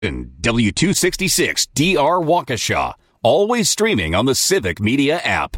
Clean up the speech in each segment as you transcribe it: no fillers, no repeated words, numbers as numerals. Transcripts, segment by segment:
W266 DR Waukesha. Always streaming on the Civic Media app.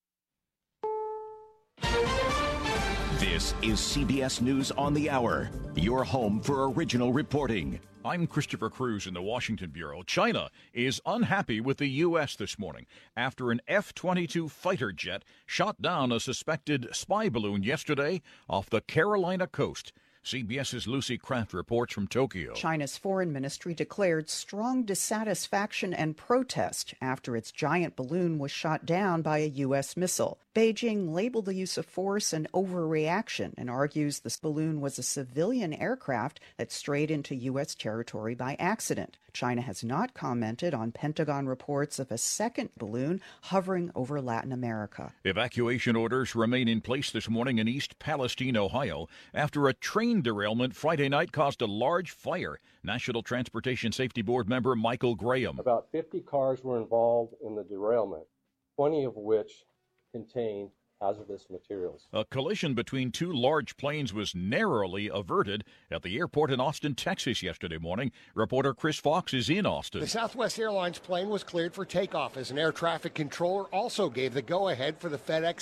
This is CBS News on the Hour, your home for original reporting. I'm Christopher Cruz in the Washington Bureau. China is unhappy with the U.S. this morning after an F-22 fighter jet shot down a suspected spy balloon yesterday off the Carolina coast. CBS's Lucy Kraft reports from Tokyo. China's foreign ministry declared strong dissatisfaction and protest after its giant balloon was shot down by a U.S. missile. Beijing labeled the use of force an overreaction and argues this balloon was a civilian aircraft that strayed into U.S. territory by accident. China has not commented on Pentagon reports of a second balloon hovering over Latin America. Evacuation orders remain in place this morning in East Palestine, Ohio, after a train derailment Friday night caused a large fire. National Transportation Safety Board member Michael Graham. About 50 cars were involved in the derailment, 20 of which contained hazardous materials. A collision between two large planes was narrowly averted at the airport in Austin, Texas yesterday morning. Reporter Chris Fox is in Austin. The Southwest Airlines plane was cleared for takeoff as an air traffic controller also gave the go-ahead for the FedEx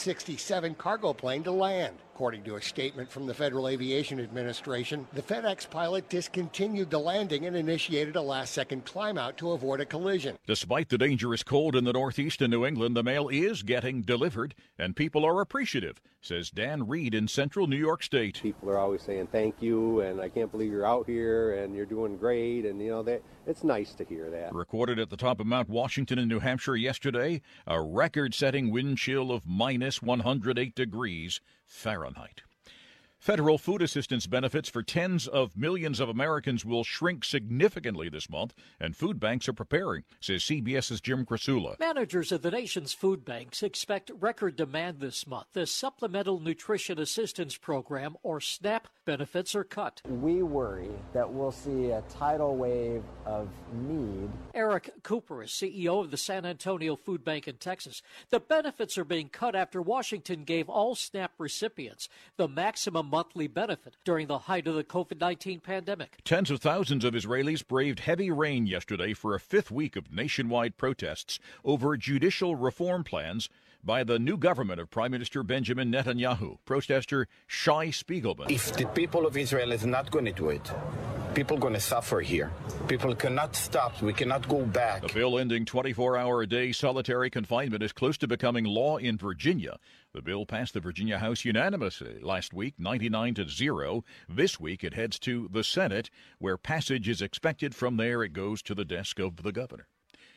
767 cargo plane to land. According to a statement from the Federal Aviation Administration, the FedEx pilot discontinued the landing and initiated a last-second climb-out to avoid a collision. Despite the dangerous cold in the Northeast and New England, the mail is getting delivered, and people are appreciative, says Dan Reed in central New York State. People are always saying thank you, and I can't believe you're out here, and you're doing great, and that it's nice to hear that. Recorded at the top of Mount Washington in New Hampshire yesterday, a record-setting wind chill of minus 108 degrees Fahrenheit. Federal food assistance benefits for tens of millions of Americans will shrink significantly this month, and food banks are preparing, says CBS's Jim Krasula. Managers of the nation's food banks expect record demand this month. The Supplemental Nutrition Assistance Program, or SNAP, benefits are cut. We worry that we'll see a tidal wave of need. Eric Cooper is CEO of the San Antonio Food Bank in Texas. The benefits are being cut after Washington gave all SNAP recipients the maximum monthly benefit during the height of the COVID-19 pandemic. Tens of thousands of Israelis braved heavy rain yesterday for a fifth week of nationwide protests over judicial reform plans by the new government of Prime Minister Benjamin Netanyahu. Protester Shai Spiegelman. If the people of Israel is not going to do it, people are going to suffer here. People cannot stop. We cannot go back. The bill ending 24-hour-a-day solitary confinement is close to becoming law in Virginia. The bill passed the Virginia House unanimously last week, 99-0. This week it heads to the Senate, where passage is expected. From there it goes to the desk of the governor.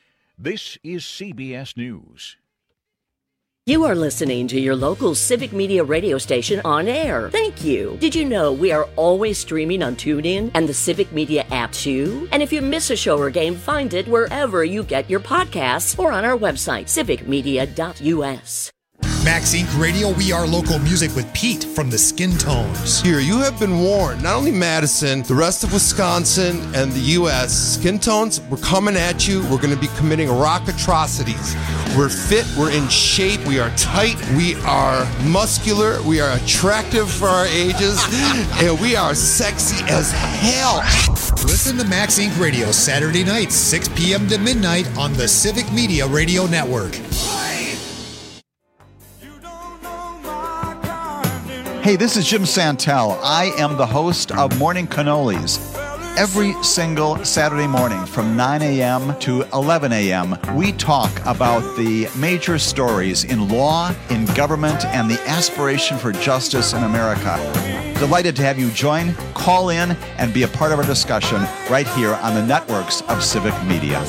This is CBS News. You are listening to your local Civic Media radio station on air. Thank you. Did you know we are always streaming on TuneIn and the Civic Media app too? And if you miss a show or game, find it wherever you get your podcasts or on our website, civicmedia.us. Max Inc. Radio, we are local music with Pete from the Skin Tones. Here, you have been warned. Not only Madison, the rest of Wisconsin and the U.S. Skin Tones, we're coming at you. We're going to be committing rock atrocities. We're fit. We're in shape. We are tight. We are muscular. We are attractive for our ages. And we are sexy as hell. Listen to Max Inc. Radio Saturday nights, 6 p.m. to midnight on the Civic Media Radio Network. Hey, this is Jim Santel. I am the host of Morning Cannolis. Every single Saturday morning from 9 a.m. to 11 a.m., we talk about the major stories in law, in government, and the aspiration for justice in America. Delighted to have you join, call in, and be a part of our discussion right here on the networks of Civic Media.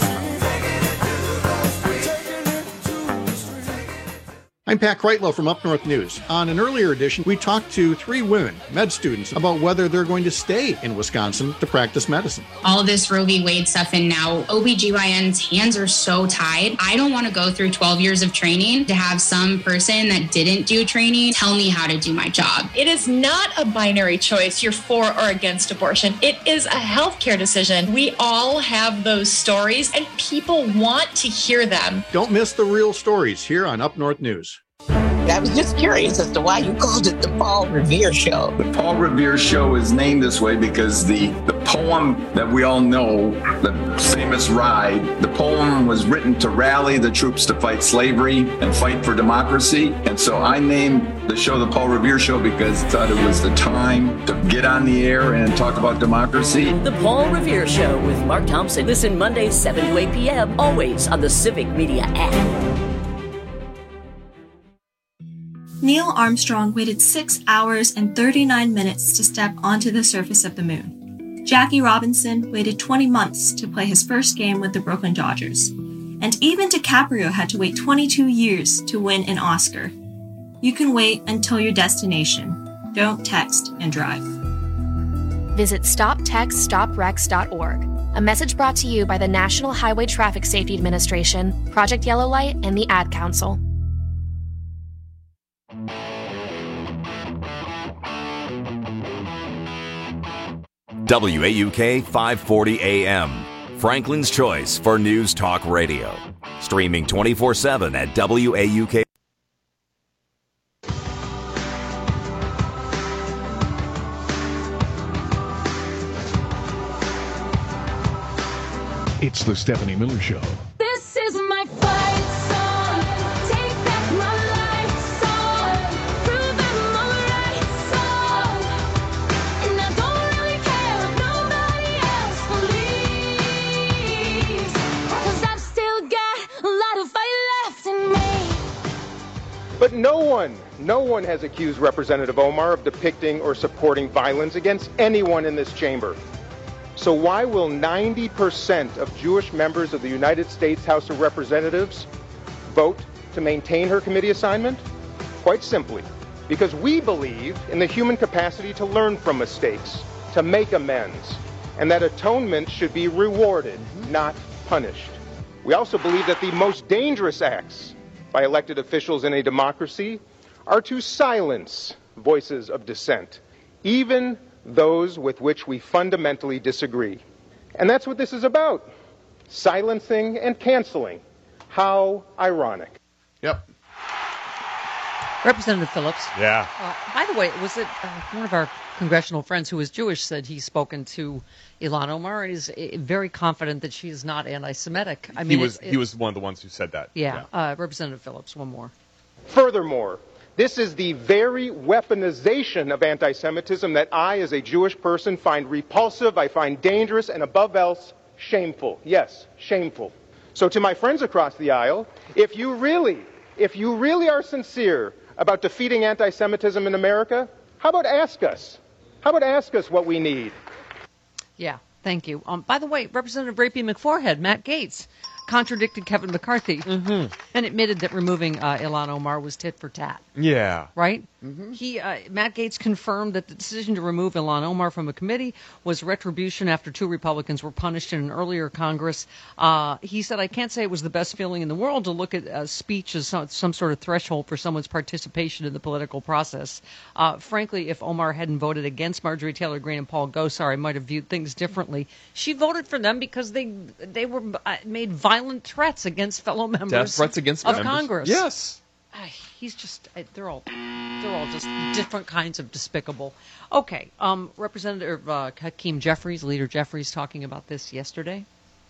I'm Pat Kreitlow from Up North News. On an earlier edition, we talked to 3 women, med students, about whether they're going to stay in Wisconsin to practice medicine. All this Roe v. Wade stuff, and now OBGYN's hands are so tied. I don't want to go through 12 years of training to have some person that didn't do training tell me how to do my job. It is not a binary choice, you're for or against abortion. It is a healthcare decision. We all have those stories, and people want to hear them. Don't miss the real stories here on Up North News. I was just curious as to why you called it the Paul Revere Show. The Paul Revere Show is named this way because the poem that we all know, the famous Ride, the poem was written to rally the troops to fight slavery and fight for democracy. And so I named the show the Paul Revere Show because I thought it was the time to get on the air and talk about democracy. The Paul Revere Show with Mark Thompson. Listen Mondays 7 to 8 p.m. always on the Civic Media app. Neil Armstrong waited 6 hours and 39 minutes to step onto the surface of the moon. Jackie Robinson waited 20 months to play his first game with the Brooklyn Dodgers. And even DiCaprio had to wait 22 years to win an Oscar. You can wait until your destination. Don't text and drive. Visit StopTextStopWrecks.org. A message brought to you by the National Highway Traffic Safety Administration, Project Yellow Light, and the Ad Council. WAUK 540 AM, Franklin's choice for News Talk Radio. Streaming 24/7 at WAUK. It's the Stephanie Miller Show. This is my fight song. Take back my life song. Prove I'm alright song. And I don't really care if nobody else believes. 'Cause I've still got a lot of fight left in me. But no one has accused Representative Omar of depicting or supporting violence against anyone in this chamber. So why will 90% of Jewish members of the United States House of Representatives vote to maintain her committee assignment? Quite simply, because we believe in the human capacity to learn from mistakes, to make amends, and that atonement should be rewarded, not punished. We also believe that the most dangerous acts by elected officials in a democracy are to silence voices of dissent, even those with which we fundamentally disagree. And that's what this is about. Silencing and canceling. How ironic. Yep. Representative Phillips. Yeah. By the way, was it one of our congressional friends who is Jewish said he's spoken to Ilhan Omar and is very confident that she is not anti-Semitic. I mean, he was one of the ones who said that. Yeah. Representative Phillips, one more. Furthermore, this is the very weaponization of anti-Semitism that I, as a Jewish person, find repulsive, I find dangerous, and above else, shameful. Yes, shameful. So to my friends across the aisle, if you really are sincere about defeating anti-Semitism in America, how about ask us? How about ask us what we need? Yeah, thank you. By the way, Representative Rapey McForehead, Matt Gaetz, contradicted Kevin McCarthy and admitted that removing Ilhan Omar was tit for tat. Yeah. Right? Matt Gaetz confirmed that the decision to remove Ilhan Omar from a committee was retribution after 2 Republicans were punished in an earlier Congress. He said, I can't say it was the best feeling in the world to look at speech as some sort of threshold for someone's participation in the political process. Frankly, if Omar hadn't voted against Marjorie Taylor Greene and Paul Gosar, I might have viewed things differently. She voted for them because they were made violent threats against fellow members Death threats against of members. Congress. Yes. He's just, they're all just different kinds of despicable. Okay, Representative Hakeem Jeffries, Leader Jeffries, talking about this yesterday.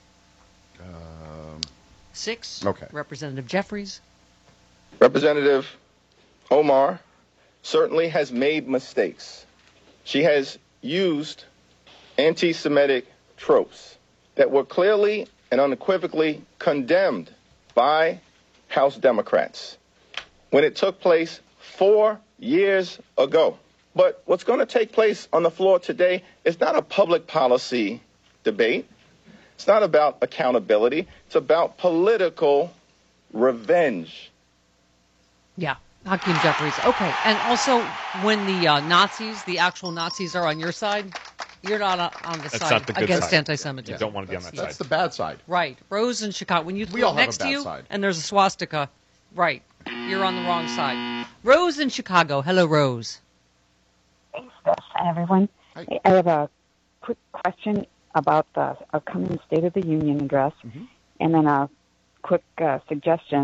6. Okay. Representative Jeffries. Representative Omar certainly has made mistakes. She has used anti-Semitic tropes that were clearly and unequivocally condemned by House Democrats when it took place 4 years ago. But what's going to take place on the floor today is not a public policy debate. It's not about accountability. It's about political revenge. Yeah, Hakeem Jeffries. Okay, and also when the Nazis, the actual Nazis, are on your side, you're not on the That's side not the good against side. anti-Semitism. You don't want to be on that side. That's the bad side. Right. Rose in Chicago. When you We all look have next a to bad you side. and there's a swastika, right, you're on the wrong side. Rose in Chicago. Hello, Rose. Thanks, Steph. Hi, everyone. I have a quick question about the upcoming State of the Union address, and then a quick suggestion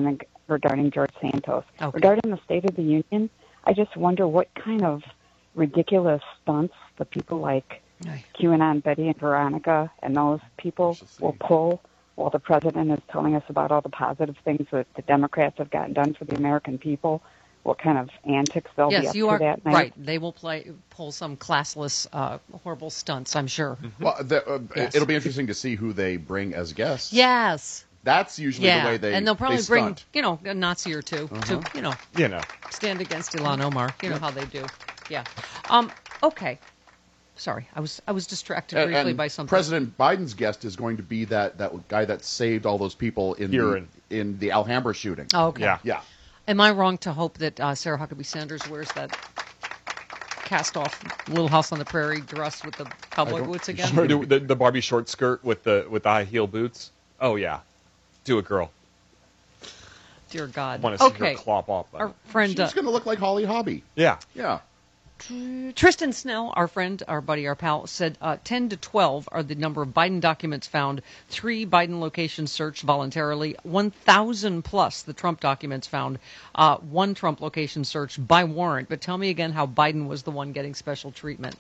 regarding George Santos. Okay. Regarding the State of the Union, I just wonder what kind of ridiculous stunts the people like QAnon Betty and Veronica and those people will pull while the president is telling us about all the positive things that the Democrats have gotten done for the American people. What kind of antics they'll be Yes, up you to are that night. right. They will pull some classless, horrible stunts, I'm sure. Well, Yes. it'll be interesting to see who they bring as guests. Yes. That's usually the way they and they'll probably they bring, stunt. a Nazi or two to, stand against Ilhan Omar. You know how they do. Yeah. Okay. Sorry, I was distracted briefly And by something. President Biden's guest is going to be that guy that saved all those people in the Alhambra shooting. Oh, okay. Yeah. Am I wrong to hope that Sarah Huckabee Sanders wears that cast-off Little House on the Prairie dress with the cowboy boots again? Sure, the Barbie short skirt with the high heel boots. Oh yeah, do it, girl. Dear God. I want to see her clop off. Our friend, She's going to look like Holly Hobby. Yeah. Yeah. Tristan Snell, our friend, our buddy, our pal, said 10 to 12 are the number of Biden documents found. 3 Biden locations searched voluntarily. 1,000 plus the Trump documents found. 1 Trump location searched by warrant. But tell me again how Biden was the one getting special treatment.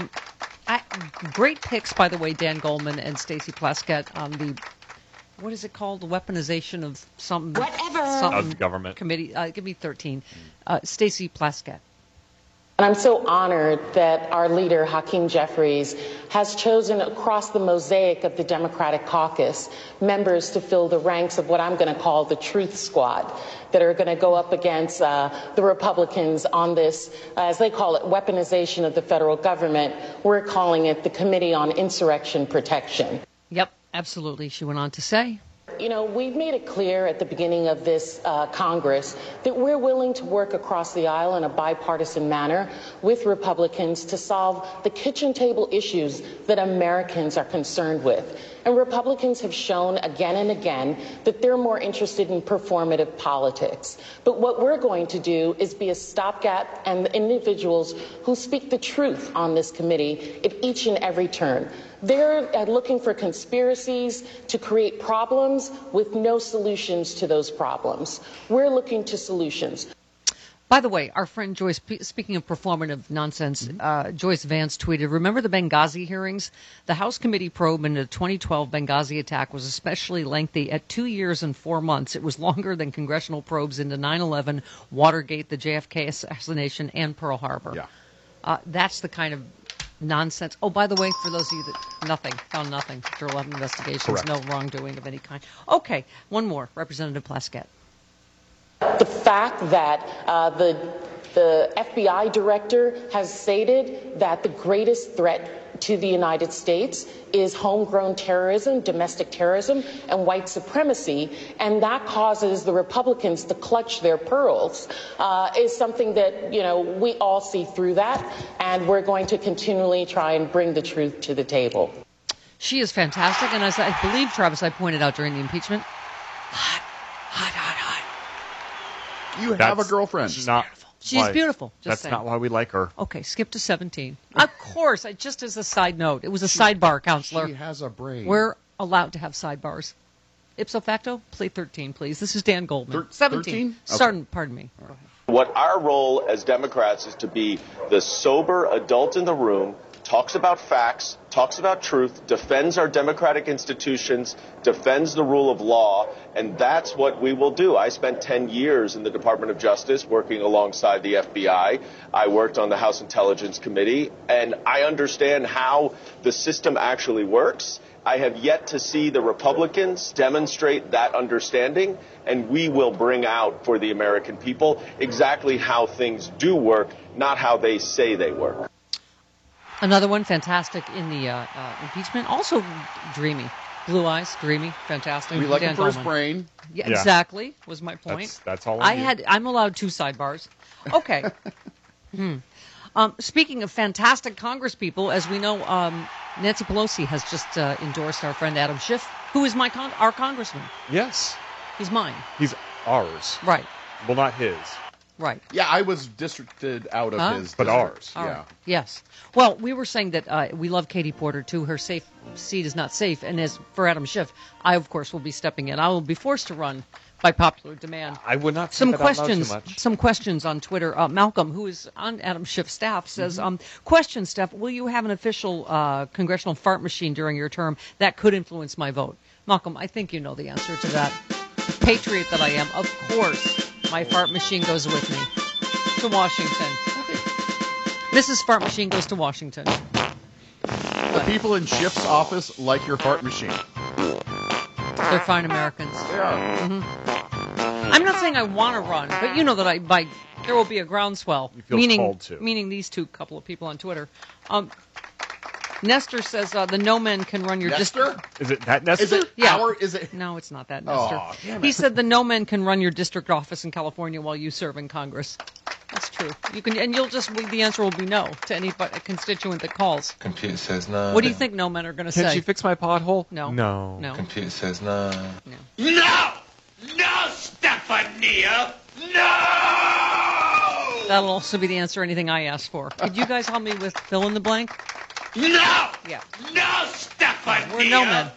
Great picks, by the way, Dan Goldman and Stacey Plaskett on the, what is it called? The weaponization of something. Of government. Committee. Give me 13. Stacey Plaskett. And I'm so honored that our leader, Hakeem Jeffries, has chosen across the mosaic of the Democratic caucus members to fill the ranks of what I'm going to call the Truth Squad that are going to go up against the Republicans on this, as they call it, weaponization of the federal government. We're calling it the Committee on Insurrection Protection. Yep, absolutely. She went on to say. You know, we've made it clear at the beginning of this Congress that we're willing to work across the aisle in a bipartisan manner with Republicans to solve the kitchen table issues that Americans are concerned with. And Republicans have shown again and again that they're more interested in performative politics. But what we're going to do is be a stopgap and the individuals who speak the truth on this committee at each and every turn. They're looking for conspiracies to create problems with no solutions to those problems. We're looking to solutions. By the way, our friend Joyce, speaking of performative nonsense, Joyce Vance tweeted, remember the Benghazi hearings? The House committee probe into the 2012 Benghazi attack was especially lengthy. At 2 years and 4 months, it was longer than congressional probes into 9/11, Watergate, the JFK assassination, and Pearl Harbor. Yeah. That's the kind of nonsense. Oh, by the way, for those of you that found nothing after 11 investigations, Correct. no wrongdoing of any kind. Okay, one more, Representative Plaskett. The fact that the FBI director has stated that the greatest threat to the United States is homegrown terrorism, domestic terrorism, and white supremacy, and that causes the Republicans to clutch their pearls, is something that, you know, we all see through that, and we're going to continually try and bring the truth to the table. She is fantastic, and as I believe, Travis, I pointed out during the impeachment, You have a girlfriend. She's not. she's beautiful. Just That's saying. not why we like her. Okay, skip to 17. Of course, just as a side note, it was a sidebar, counselor. She has a brain. We're allowed to have sidebars. Ipso facto, play 13, please. This is Dan Goldman. 17. 13? Okay. Pardon me. What our role as Democrats is to be the sober adult in the room, talks about facts, talks about truth, defends our democratic institutions, defends the rule of law, and that's what we will do. I spent 10 years in the Department of Justice working alongside the FBI. I worked on the House Intelligence Committee, and I understand how the system actually works. I have yet to see the Republicans demonstrate that understanding, and we will bring out for the American people exactly how things do work, not how they say they work. Another one, fantastic in the impeachment. Also dreamy. Blue eyes, dreamy, fantastic. We like Dan him for his Goldman. brain. Yeah, exactly, was my point. That's all I'm allowed 2 sidebars. Okay. Speaking of fantastic Congress people, as we know, Nancy Pelosi has just endorsed our friend Adam Schiff, who is our congressman. Yes. He's mine. He's ours. Right. Well, not his. Right. Yeah, I was districted out of his. But district. ours. Yeah. Yes. Well, we were saying that we love Katie Porter, too. Her safe seat is not safe. And as for Adam Schiff, I, of course, will be stepping in. I will be forced to run by popular demand. I would not say Some that out loud questions. too much. Some questions on Twitter. Malcolm, who is on Adam Schiff's staff, says, "Question, Steph. Will you have an official congressional fart machine during your term that could influence my vote?" Malcolm, I think you know the answer to that. Patriot that I am, of course, my fart machine goes with me to Washington. Mrs. Fart Machine goes to Washington. The people in Schiff's office like your fart machine. They're fine Americans. They are. I'm not saying I want to run, but you know that there will be a groundswell. You feel called to. Meaning these couple of people on Twitter. Nestor says the no men can run your Nestor? Is it that Nestor? Is it our? Is it? No, it's not that Nestor. Oh, damn He it. said the no men can run your district office in California while you serve in Congress. That's true. You can, and the answer will be no to any constituent that calls. Computer says no. What do you think no men are going to say? Can she fix my pothole? No. No. No. Computer says no. No! No, Stephania! No! That'll also be the answer to anything I ask for. Could you guys help me with fill in the blank? No! Yeah. No, Stephania! We're no men.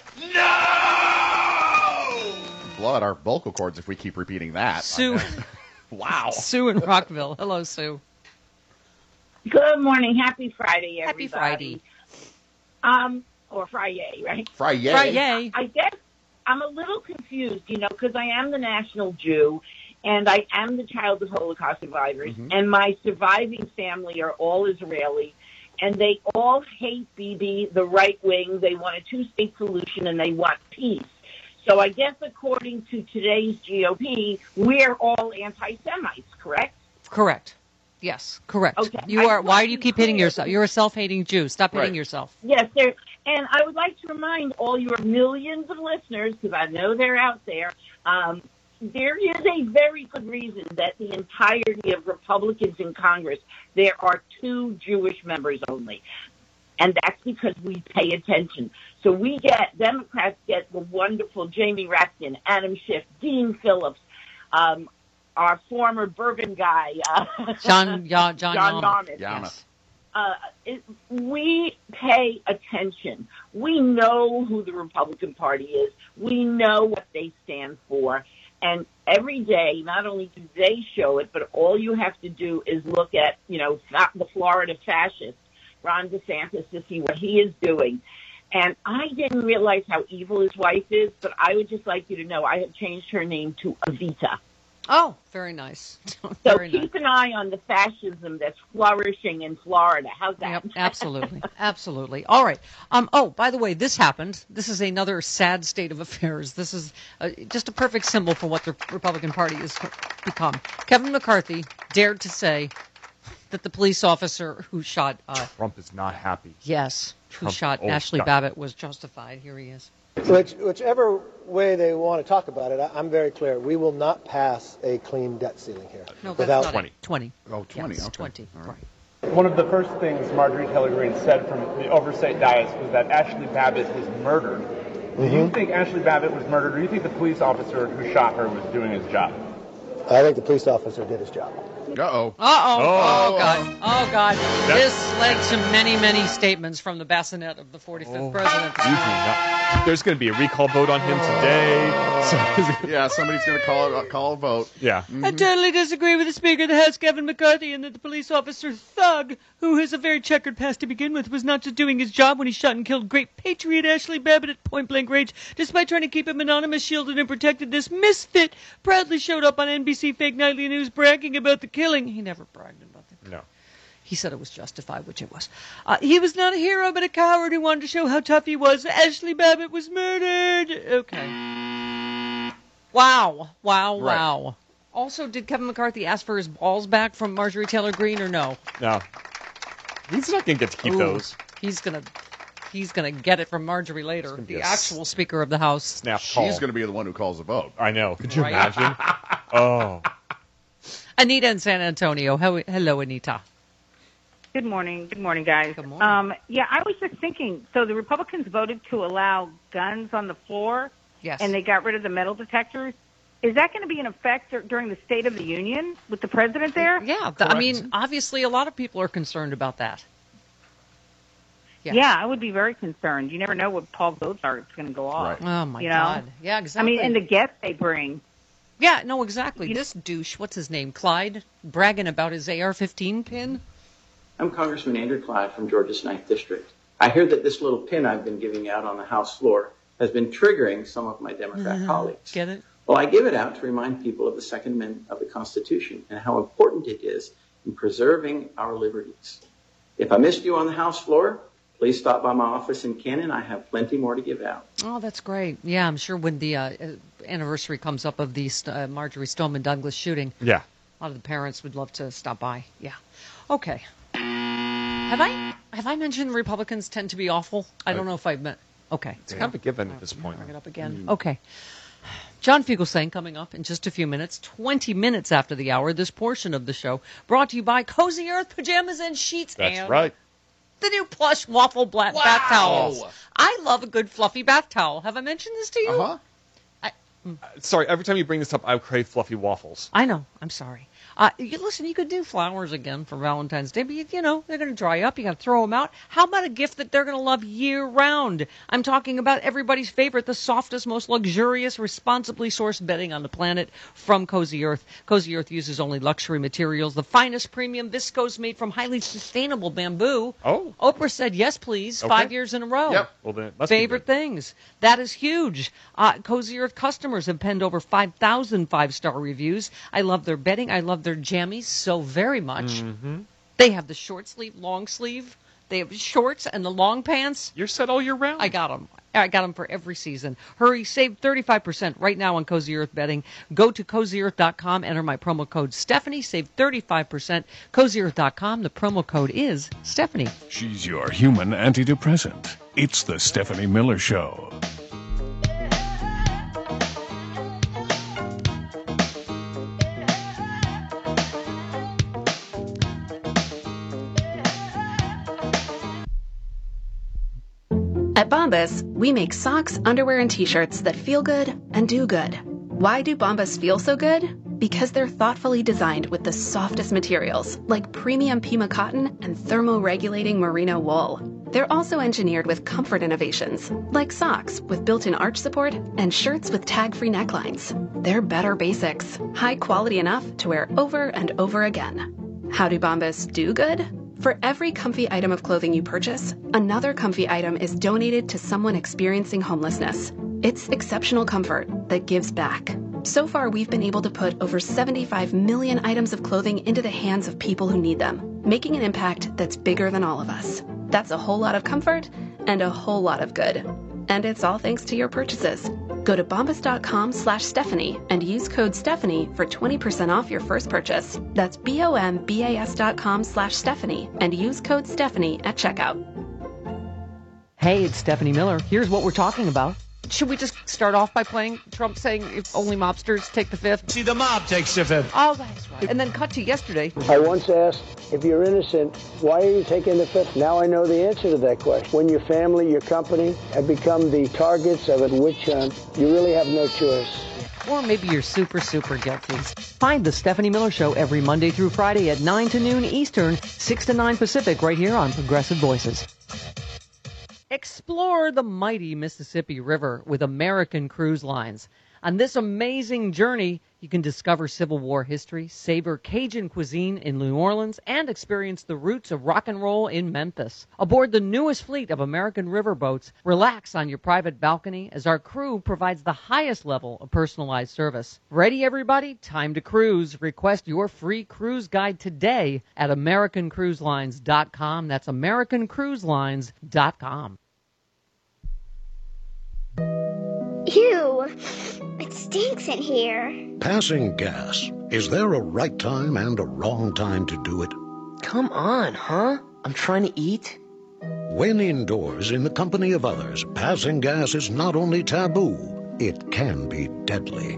No! Blow out our vocal cords if we keep repeating that. Sue. Wow. Sue in Rockville. Hello, Sue. Good morning. Happy Friday, everybody. Happy Friday. Or Friday, right? Friday. I guess I'm a little confused, because I am the national Jew, and I am the child of Holocaust survivors, and my surviving family are all Israeli, and they all hate Bibi, the right wing. They want a two-state solution, and they want peace. So I guess according to today's GOP, we're all anti-Semites, correct? Correct. Yes, correct. Okay. You are. Why do you keep hitting yourself? You're a self-hating Jew. Stop hitting yourself. Yes, and I would like to remind all your millions of listeners, because I know they're out there, there is a very good reason that the entirety of Republicans in Congress, there are 2 Jewish members only. And that's because we pay attention. So Democrats get the wonderful Jamie Raskin, Adam Schiff, Dean Phillips, our former bourbon guy, John Yarmouth. Yes. We pay attention. We know who the Republican Party is. We know what they stand for. And every day, not only do they show it, but all you have to do is look at, the Florida fascist, Ron DeSantis, to see what he is doing. And I didn't realize how evil his wife is, but I would just like you to know I have changed her name to Evita. Oh, very nice. So keep an eye on the fascism that's flourishing in Florida. How's that? Yep, absolutely. Absolutely. All right. Oh, by the way, this happened. This is another sad state of affairs. This is just a perfect symbol for what the Republican Party has become. Kevin McCarthy dared to that the police officer who shot... Trump is not happy. Yes, Trump, who shot Ashley Babbitt was justified. Here he is. Whichever way they want to talk about it, I'm very clear. We will not pass a clean debt ceiling here. No, without that's not 20. Oh, 20. Yes, Okay. 20. All right. One of the first things Marjorie Taylor Greene said from the oversight dais was that Ashley Babbitt was murdered. Do you think Ashley Babbitt was murdered, or do you think the police officer who shot her was doing his job? I think the police officer did his job. Uh-oh. Oh, God. Oh, God. This led to many, many statements from the bassinet of the 45th president. There's going to be a recall vote on him today. Yeah, somebody's going to call a vote. Yeah. I totally disagree with the Speaker of the House, Kevin McCarthy, and that the police officer Thug, who has a very checkered past to begin with, was not just doing his job when he shot and killed great patriot Ashley Babbitt at point-blank range. Despite trying to keep him anonymous, shielded, and protected, this misfit proudly showed up on NBC fake nightly news bragging about the killing. He never bragged about the killing. No. He said it was justified, which it was. He was not a hero, but a coward who wanted to show how tough he was. Ashley Babbitt was murdered. Okay. Wow. Also, did Kevin McCarthy ask for his balls back from Marjorie Taylor Greene or no? No. He's not going to get to keep those. He's gonna get it from Marjorie later, the actual Speaker of the House. Snap call. She's going to be the one who calls the vote. I know. Could you Right. imagine? Oh. Anita in San Antonio. Hello, Anita. Good morning. Good morning, guys. Good morning. Yeah, I was just thinking, so the Republicans voted to allow guns on the floor, Yes. and they got rid of the metal detectors. Is that going to be in effect during the State of the Union with the president there? Yeah, I mean, obviously a lot of people are concerned about that. Yeah, I would be very concerned. You never know what Paul votes are. It's going to go off. Oh, my you know? God. Yeah, exactly. I mean, and the guests they bring. Yeah, no, exactly. This douche, what's his name, Clyde, bragging about his AR-15 pin. I'm Congressman Andrew Clyde from Georgia's 9th District. I hear that this little pin I've been giving out on the House floor has been triggering some of my Democrat colleagues. Get it? Well, I give it out to remind people of the Second Amendment of the Constitution and how important it is in preserving our liberties. If I missed you on the House floor, please stop by my office in Canton. I have plenty more to give out. Oh, that's great. Yeah, I'm sure when the anniversary comes up of the Marjorie Stoneman Douglas shooting, yeah, a lot of the parents would love to stop by. Yeah. Okay. Have I mentioned Republicans tend to be awful? I don't know if I've met. Okay. It's kind of a given at this point. Bring it up again. Okay. John Fugelsang coming up in just a few minutes, 20 minutes after the hour. This portion of the show brought to you by Cozy Earth Pajamas and Sheets. That's and right. the new plush waffle bath towels. I love a good fluffy bath towel. Have I mentioned this to you? Uh-huh. Sorry, every time you bring this up, I crave fluffy waffles. I know. I'm sorry. Listen, you could do flowers again for Valentine's Day, but they're going to dry up. You got to throw them out. How about a gift that they're going to love year round? I'm talking about everybody's favorite, the softest, most luxurious, responsibly sourced bedding on the planet from Cozy Earth. Cozy Earth uses only luxury materials, the finest premium viscose made from highly sustainable bamboo. Oh. Oprah said yes, please, 5 years in a row. Yep. Well, then it must be Favorite good. things. That is huge. Cozy Earth customers have penned over 5,000 five-star reviews. I love their bedding. I love their jammies so very much. Mm-hmm. They have the short sleeve, long sleeve. They have shorts and the long pants. You're set all year round. I got them. I got them for every season. Hurry, save 35% right now on Cozy Earth bedding. Go to CozyEarth.com, enter my promo code Stephanie, save 35%. CozyEarth.com, the promo code is Stephanie. She's your human antidepressant. It's the Stephanie Miller Show. At Bombas, we make socks, underwear, and t-shirts that feel good and do good. Why do Bombas feel so good? Because they're thoughtfully designed with the softest materials, like premium Pima cotton and thermoregulating merino wool. They're also engineered with comfort innovations, like socks with built-in arch support and shirts with tag-free necklines. They're better basics, high quality enough to wear over and over again. How do Bombas do good? For every comfy item of clothing you purchase, another comfy item is donated to someone experiencing homelessness. It's exceptional comfort that gives back. So far, we've been able to put over 75 million items of clothing into the hands of people who need them, making an impact that's bigger than all of us. That's a whole lot of comfort and a whole lot of good. And it's all thanks to your purchases. Go to bombas.com/Stephanie and use code Stephanie for 20% off your first purchase. That's BOMBAS.com/Stephanie and use code Stephanie at checkout. Hey, it's Stephanie Miller. Here's what we're talking about. Should we just start off by playing Trump saying if only mobsters take the fifth? See, the mob takes the fifth. Oh, that's right. And then cut to yesterday. I once asked, if you're innocent, why are you taking the fifth? Now I know the answer to that question. When your family, your company have become the targets of a witch hunt, you really have no choice. Or maybe you're super, super guilty. Find the Stephanie Miller Show every Monday through Friday at 9 to noon Eastern, 6 to 9 Pacific, right here on Progressive Voices. Explore the mighty Mississippi River with American Cruise Lines. On this amazing journey, you can discover Civil War history, savor Cajun cuisine in New Orleans, and experience the roots of rock and roll in Memphis. Aboard the newest fleet of American riverboats, relax on your private balcony as our crew provides the highest level of personalized service. Ready, everybody? Time to cruise. Request your free cruise guide today at AmericanCruiseLines.com. That's AmericanCruiseLines.com. Ew, it stinks in here. Passing gas. Is there a right time and a wrong time to do it? Come on, huh? I'm trying to eat. When indoors in the company of others, passing gas is not only taboo, it can be deadly.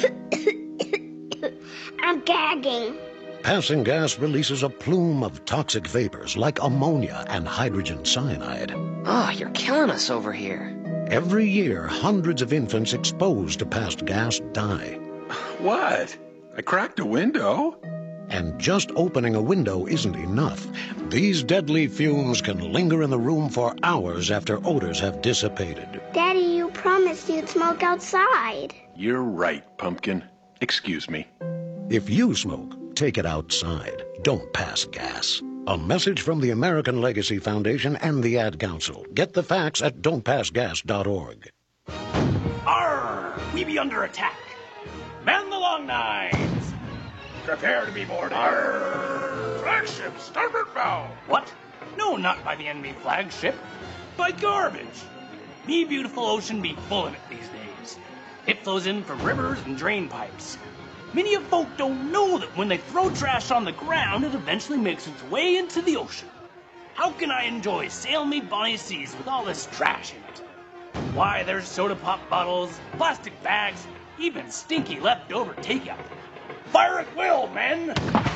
I'm gagging. Passing gas releases a plume of toxic vapors like ammonia and hydrogen cyanide. Oh, you're killing us over here. Every year, hundreds of infants exposed to passed gas die. What? I cracked a window? And just opening a window isn't enough. These deadly fumes can linger in the room for hours after odors have dissipated. Daddy, you promised you'd smoke outside. You're right, Pumpkin. Excuse me. If you smoke, take it outside. Don't pass gas. A message from the American Legacy Foundation and the Ad Council. Get the facts at don'tpassgas.org. Arr! We be under attack. Man the long knives. Prepare to be boarded. Arr! Flagship, starboard bow. What? No, not by the enemy flagship. By garbage. Me beautiful ocean be full of it these days. It flows in from rivers and drain pipes. Many of folk don't know that when they throw trash on the ground, it eventually makes its way into the ocean. How can I enjoy sail me bonny seas with all this trash in it? Why, there's soda pop bottles, plastic bags, even stinky leftover takeout. Fire at will, men!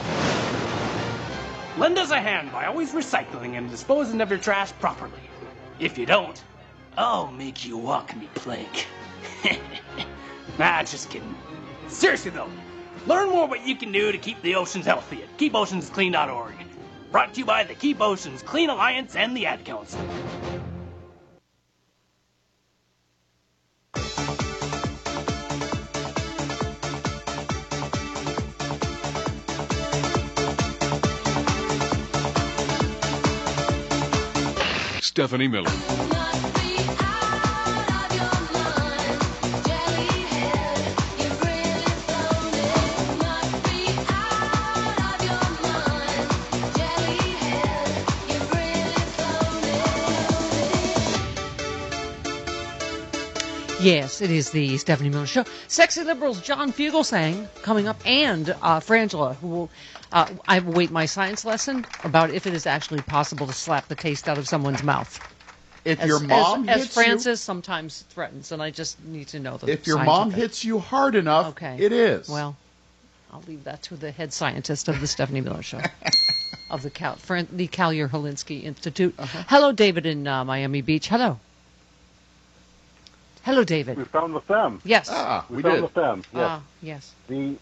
Lend us a hand by always recycling and disposing of your trash properly. If you don't, I'll make you walk me plank. Nah, just kidding. Seriously though, learn more what you can do to keep the oceans healthy at keepoceansclean.org. Brought to you by the Keep Oceans Clean Alliance and the Ad Council. Stephanie Miller. Yes, it is the Stephanie Miller Show. Sexy Liberals, John Fugelsang coming up, and Frangela, who will. I will wait my science lesson about if it is actually possible to slap the taste out of someone's mouth. If your mom as hits Francis sometimes threatens, and I just need to know the. If your mom hits you hard enough, okay, it is. Well, I'll leave that to the head scientist of the Stephanie Miller Show. Of the Kalyer Holinsky Institute. Hello, David in Miami Beach. Hello. Hello, David. We found the femme. Yes. We found the femme. Yes. Yes.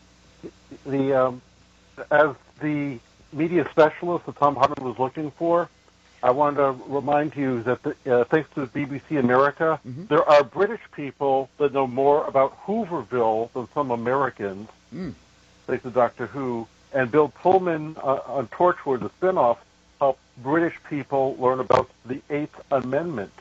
As the media specialist that Tom Hartman was looking for, I wanted to remind you that thanks to BBC America, there are British people that know more about Hooverville than some Americans, thanks to Doctor Who. And Bill Pullman on Torchwood, the spinoff, helped British people learn about the Eighth Amendment,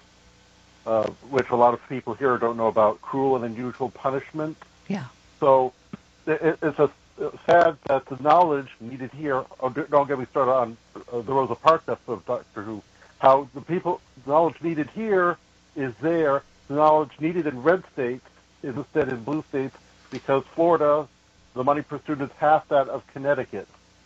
which a lot of people here don't know about, cruel and unusual punishment. Yeah. So it's sad that the knowledge needed here, don't get me started on the Rosa Parks episode of Doctor Who, how the knowledge needed here is there, the knowledge needed in red states is instead in blue states, because Florida, the money per student is half that of Connecticut.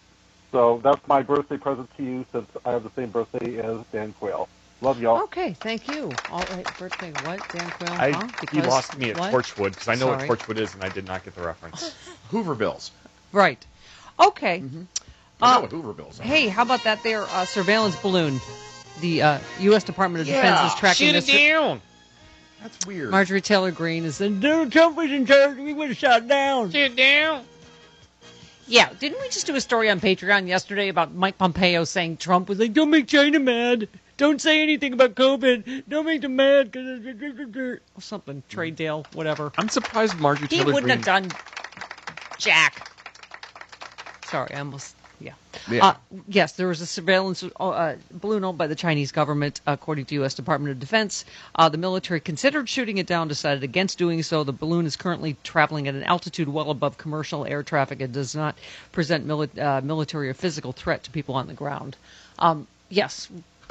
So that's my birthday present to you, since I have the same birthday as Dan Quayle. Love y'all. Okay, thank you. All right, birthday what? Dan Quayle? He lost me at what? Torchwood, because I know Sorry. what Torchwood is, and I did not get the reference. Hoovervilles. Right. Okay. I know what Hoovervilles are. Hey, how about that there surveillance balloon? The U.S. Department of Defense is tracking Shoot this. it down. That's weird. Marjorie Taylor Greene is saying, Donald Trump was in charge, we would have shot down. Shoot it down. Yeah, didn't we just do a story on Patreon yesterday about Mike Pompeo saying Trump was like, don't make China mad. Don't say anything about COVID. Don't make them mad. Or something. Trade deal, whatever. I'm surprised Marjorie He Taylor wouldn't Greene... have done Jack. Sorry, I almost... Yeah. Yes, there was a surveillance balloon owned by the Chinese government, according to U.S. Department of Defense. The military considered shooting it down, decided against doing so. The balloon is currently traveling at an altitude well above commercial air traffic and does not present military or physical threat to people on the ground. Yes.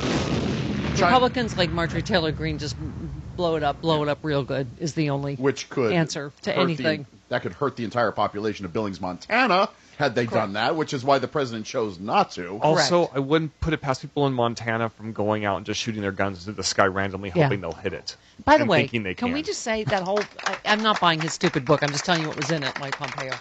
Republicans like Marjorie Taylor Greene just blow it up real good is the only answer to anything. That could hurt the entire population of Billings, Montana, had they done that, which is why the president chose not to. Also, I wouldn't put it past people in Montana from going out and just shooting their guns into the sky randomly, hoping they'll hit it. By the and way, thinking they can we just say that whole... I'm not buying his stupid book. I'm just telling you what was in it, Mike Pompeo.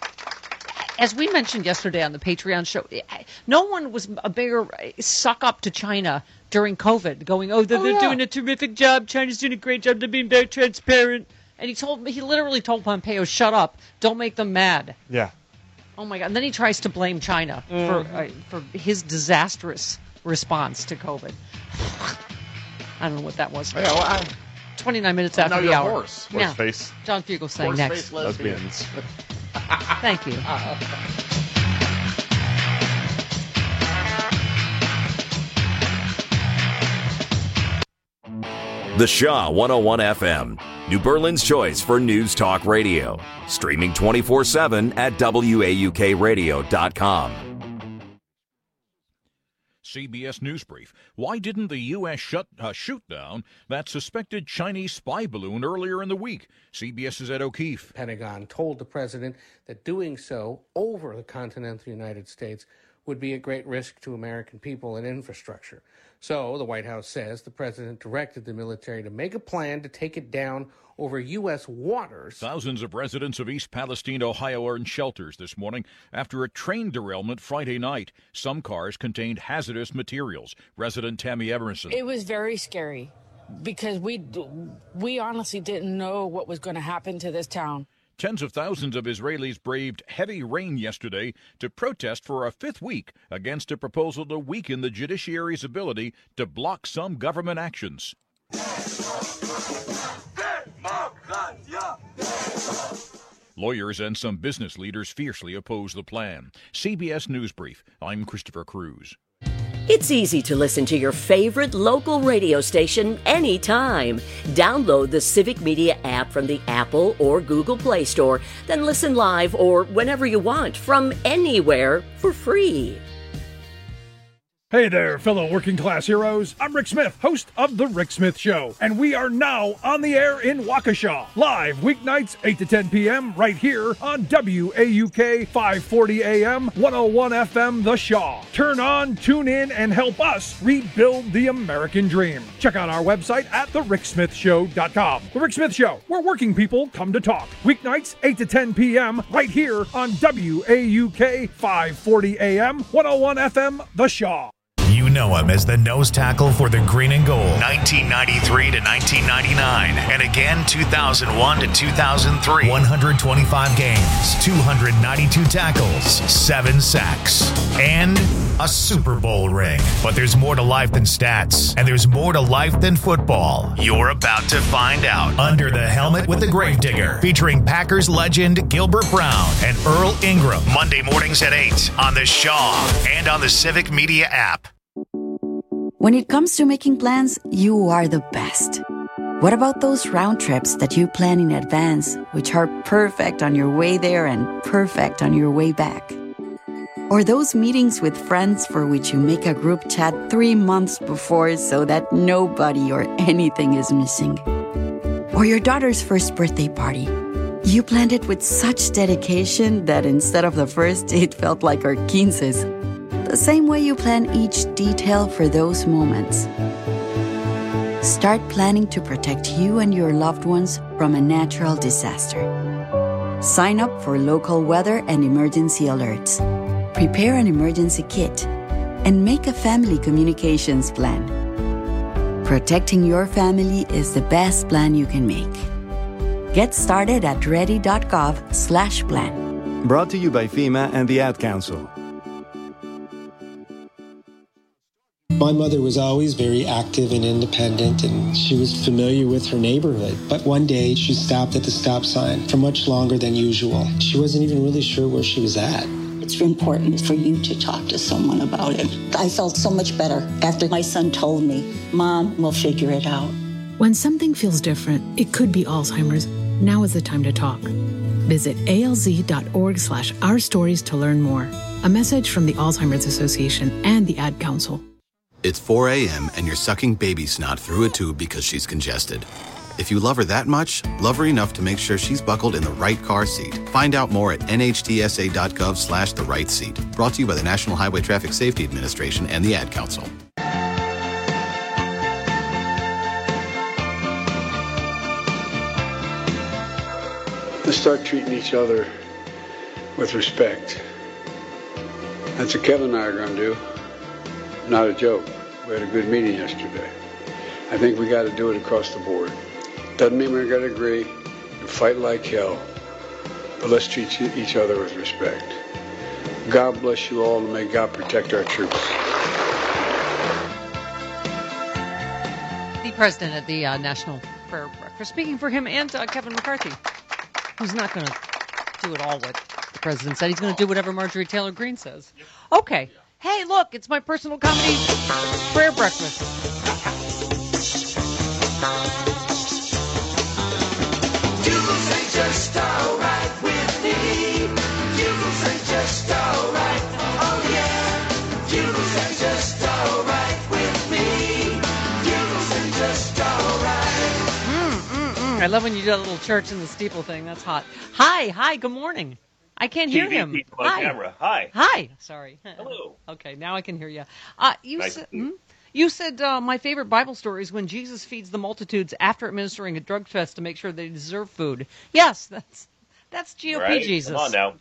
As we mentioned yesterday on the Patreon show, no one was a bigger suck up to China during COVID, going, they're doing a terrific job. China's doing a great job. They're being very transparent. And he literally told Pompeo, shut up. Don't make them mad. Yeah. Oh, my God. And then he tries to blame China for his disastrous response to COVID. I don't know what that was. Yeah, well, 29 minutes after the hour. Horse Now, face. John Fugelsang Horse next. face lesbians. Thank you. The Shaw 101 FM, New Berlin's choice for news talk radio. Streaming 24/7 at WAUKradio.com. CBS News Brief. Why didn't the U.S. shoot down that suspected Chinese spy balloon earlier in the week? CBS's Ed O'Keefe. Pentagon told the president that doing so over the continental United States would be a great risk to American people and infrastructure. So, the White House says the president directed the military to make a plan to take it down over U.S. waters. Thousands of residents of East Palestine, Ohio, are in shelters this morning after a train derailment Friday night. Some cars contained hazardous materials. Resident Tammy Emerson. It was very scary because we honestly didn't know what was going to happen to this town. Tens of thousands of Israelis braved heavy rain yesterday to protest for a fifth week against a proposal to weaken the judiciary's ability to block some government actions. Lawyers and some business leaders fiercely oppose the plan. CBS News Brief. I'm Christopher Cruz. It's easy to listen to your favorite local radio station anytime. Download the Civic Media app from the Apple or Google Play Store, then listen live or whenever you want from anywhere for free. Hey there, fellow working class heroes. I'm Rick Smith, host of The Rick Smith Show, and we are now on the air in Waukesha, live weeknights 8 to 10 p.m. right here on WAUK 540 AM, 101 FM, The Shaw. Turn on, tune in, and help us rebuild the American dream. Check out our website at thericksmithshow.com. The Rick Smith Show, where working people come to talk. Weeknights 8 to 10 p.m. right here on WAUK 540 AM, 101 FM, The Shaw. You know him as the nose tackle for the green and gold, 1993 to 1999, and again 2001 to 2003. 125 games, 292 tackles, 7 sacks, and a Super Bowl ring. But there's more to life than stats, and there's more to life than football. You're about to find out. Under the Helmet with the Gravedigger, featuring Packers legend Gilbert Brown and Earl Ingram. Monday mornings at 8 on the Shaw and on the Civic Media app. When it comes to making plans, you are the best. What about those round trips that you plan in advance, which are perfect on your way there and perfect on your way back? Or those meetings with friends for which you make a group chat 3 months before so that nobody or anything is missing? Or your daughter's first birthday party. You planned it with such dedication that instead of the first, it felt like our 15's. The same way you plan each detail for those moments. Start planning to protect you and your loved ones from a natural disaster. Sign up for local weather and emergency alerts. Prepare an emergency kit. And make a family communications plan. Protecting your family is the best plan you can make. Get started at ready.gov/plan. Brought to you by FEMA and the Ad Council. My mother was always very active and independent, and she was familiar with her neighborhood. But one day, she stopped at the stop sign for much longer than usual. She wasn't even really sure where she was at. It's important for you to talk to someone about it. I felt so much better after my son told me, Mom, we'll figure it out. When something feels different, it could be Alzheimer's. Now is the time to talk. Visit alz.org/ourstories to learn more. A message from the Alzheimer's Association and the Ad Council. It's 4 a.m. and you're sucking baby snot through a tube because she's congested. If you love her that much, love her enough to make sure she's buckled in the right car seat. Find out more at nhtsa.gov/the right seat. Brought to you by the National Highway Traffic Safety Administration and the Ad Council. Let's start treating each other with respect. That's what Kevin and I are going to do. Not a joke. We had a good meeting yesterday. I think we got to do it across the board. Doesn't mean we're going to agree and fight like hell, but let's treat each other with respect. God bless you all, and may God protect our troops. The president at the National Prayer Breakfast, speaking for him and Kevin McCarthy, who's not going to do at all what the president said. He's going to do whatever Marjorie Taylor Greene says. Okay. Hey, look, it's my personal comedy prayer breakfast. Jesus ain't just alright with me. Jesus ain't just alright. Oh yeah. Jesus ain't just alright with me. Jesus ain't just alright. I love when you do that little church in the steeple thing. That's hot. Hi, good morning. I can't hear him. On Hi. Camera. Hi. Hi. Sorry. Hello. Okay, now I can hear you. Nice You said my favorite Bible story is when Jesus feeds the multitudes after administering a drug test to make sure they deserve food. Yes, that's GOP Right? Jesus. Come on now.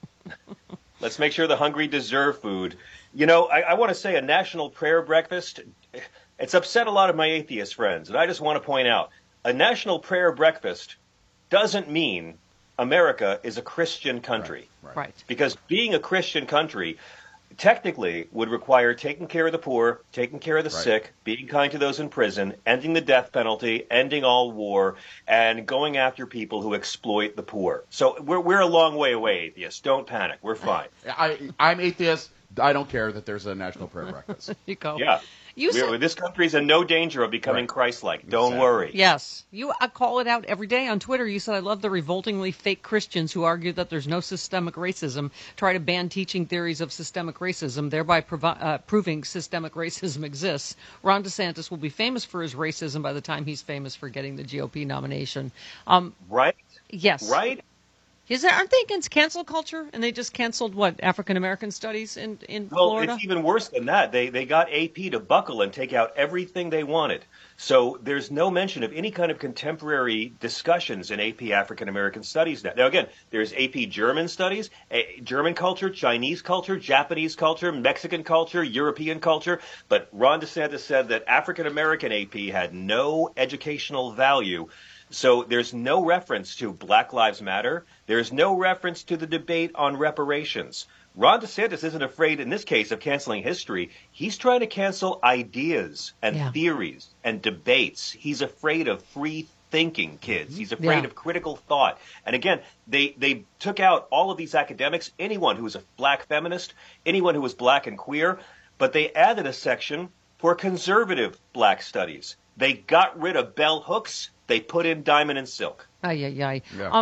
Let's make sure the hungry deserve food. You know, I want to say a national prayer breakfast, it's upset a lot of my atheist friends, and I just want to point out, a national prayer breakfast doesn't mean America is a Christian country. Right. Because being a Christian country technically would require taking care of the poor, taking care of the sick, being kind to those in prison, ending the death penalty, ending all war, and going after people who exploit the poor. So we're a long way away, atheists. Don't panic. We're fine. I'm atheist. I don't care that there's a national prayer breakfast. There you go. Yeah. This country's in no danger of becoming Christ-like. Don't worry. Yes. I call it out every day on Twitter. You said, I love the revoltingly fake Christians who argue that there's no systemic racism, try to ban teaching theories of systemic racism, thereby proving systemic racism exists. Ron DeSantis will be famous for his racism by the time he's famous for getting the GOP nomination. Right? Yes. Right? Aren't they against cancel culture? And they just canceled, African American studies in Florida? Well, it's even worse than that. They got AP to buckle and take out everything they wanted. So there's no mention of any kind of contemporary discussions in AP African American studies now. Now, again, there's AP German studies, German culture, Chinese culture, Japanese culture, Mexican culture, European culture. But Ron DeSantis said that African American AP had no educational value. So there's no reference to Black Lives Matter. There's no reference to the debate on reparations. Ron DeSantis isn't afraid, in this case, of canceling history. He's trying to cancel ideas and theories and debates. He's afraid of free thinking kids. He's afraid of critical thought. And again, they took out all of these academics, anyone who was a black feminist, anyone who was black and queer, but they added a section for conservative black studies. They got rid of bell hooks. They put in diamond and silk. Yeah.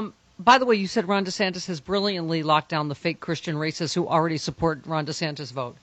By the way, you said Ron DeSantis has brilliantly locked down the fake Christian racists who already support Ron DeSantis' vote.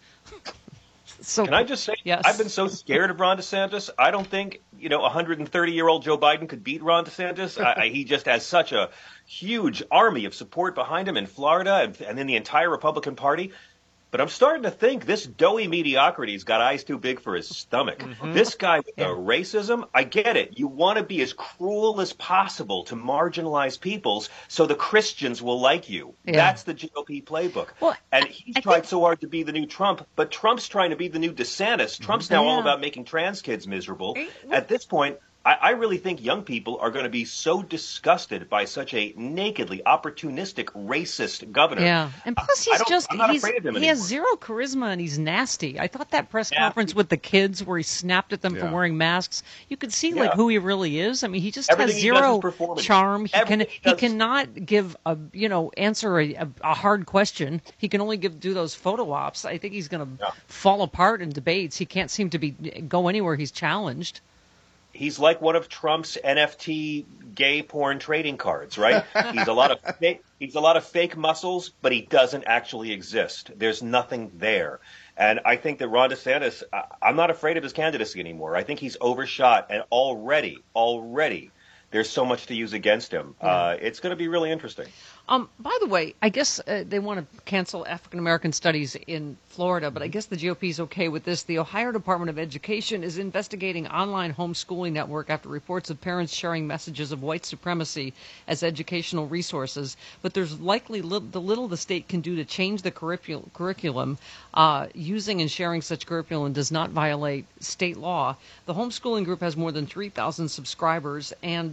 Can I just say, yes. I've been so scared of Ron DeSantis. I don't think, 130-year-old Joe Biden could beat Ron DeSantis. He just has such a huge army of support behind him in Florida and in the entire Republican Party. But I'm starting to think this doughy mediocrity's got eyes too big for his stomach. Mm-hmm. This guy with the racism, I get it. You want to be as cruel as possible to marginalize peoples so the Christians will like you. Yeah. That's the GOP playbook. Well, and he's tried so hard to be the new Trump, but Trump's trying to be the new DeSantis. Trump's now all about making trans kids miserable. At this point, I really think young people are going to be so disgusted by such a nakedly opportunistic, racist governor. Yeah, and plus I'm not afraid of him he anymore. has zero charisma and he's nasty. I thought that press conference with the kids where he snapped at them for wearing masks, you could see who he really is. I mean, he just has zero charm. He cannot give answer a hard question. He can only do those photo ops. I think he's going to fall apart in debates. He can't seem to go anywhere he's challenged. He's like one of Trump's NFT gay porn trading cards, right? He's a lot of fake muscles, but he doesn't actually exist. There's nothing there. And I think that Ron DeSantis, I'm not afraid of his candidacy anymore. I think he's overshot, and already, there's so much to use against him. It's going to be really interesting. By the way, I guess they want to cancel African American studies in Florida, but I guess the GOP is okay with this. The Ohio Department of Education is investigating online homeschooling network after reports of parents sharing messages of white supremacy as educational resources. But there's likely the little the state can do to change the curriculum. Using and sharing such curriculum does not violate state law. The homeschooling group has more than 3,000 subscribers, and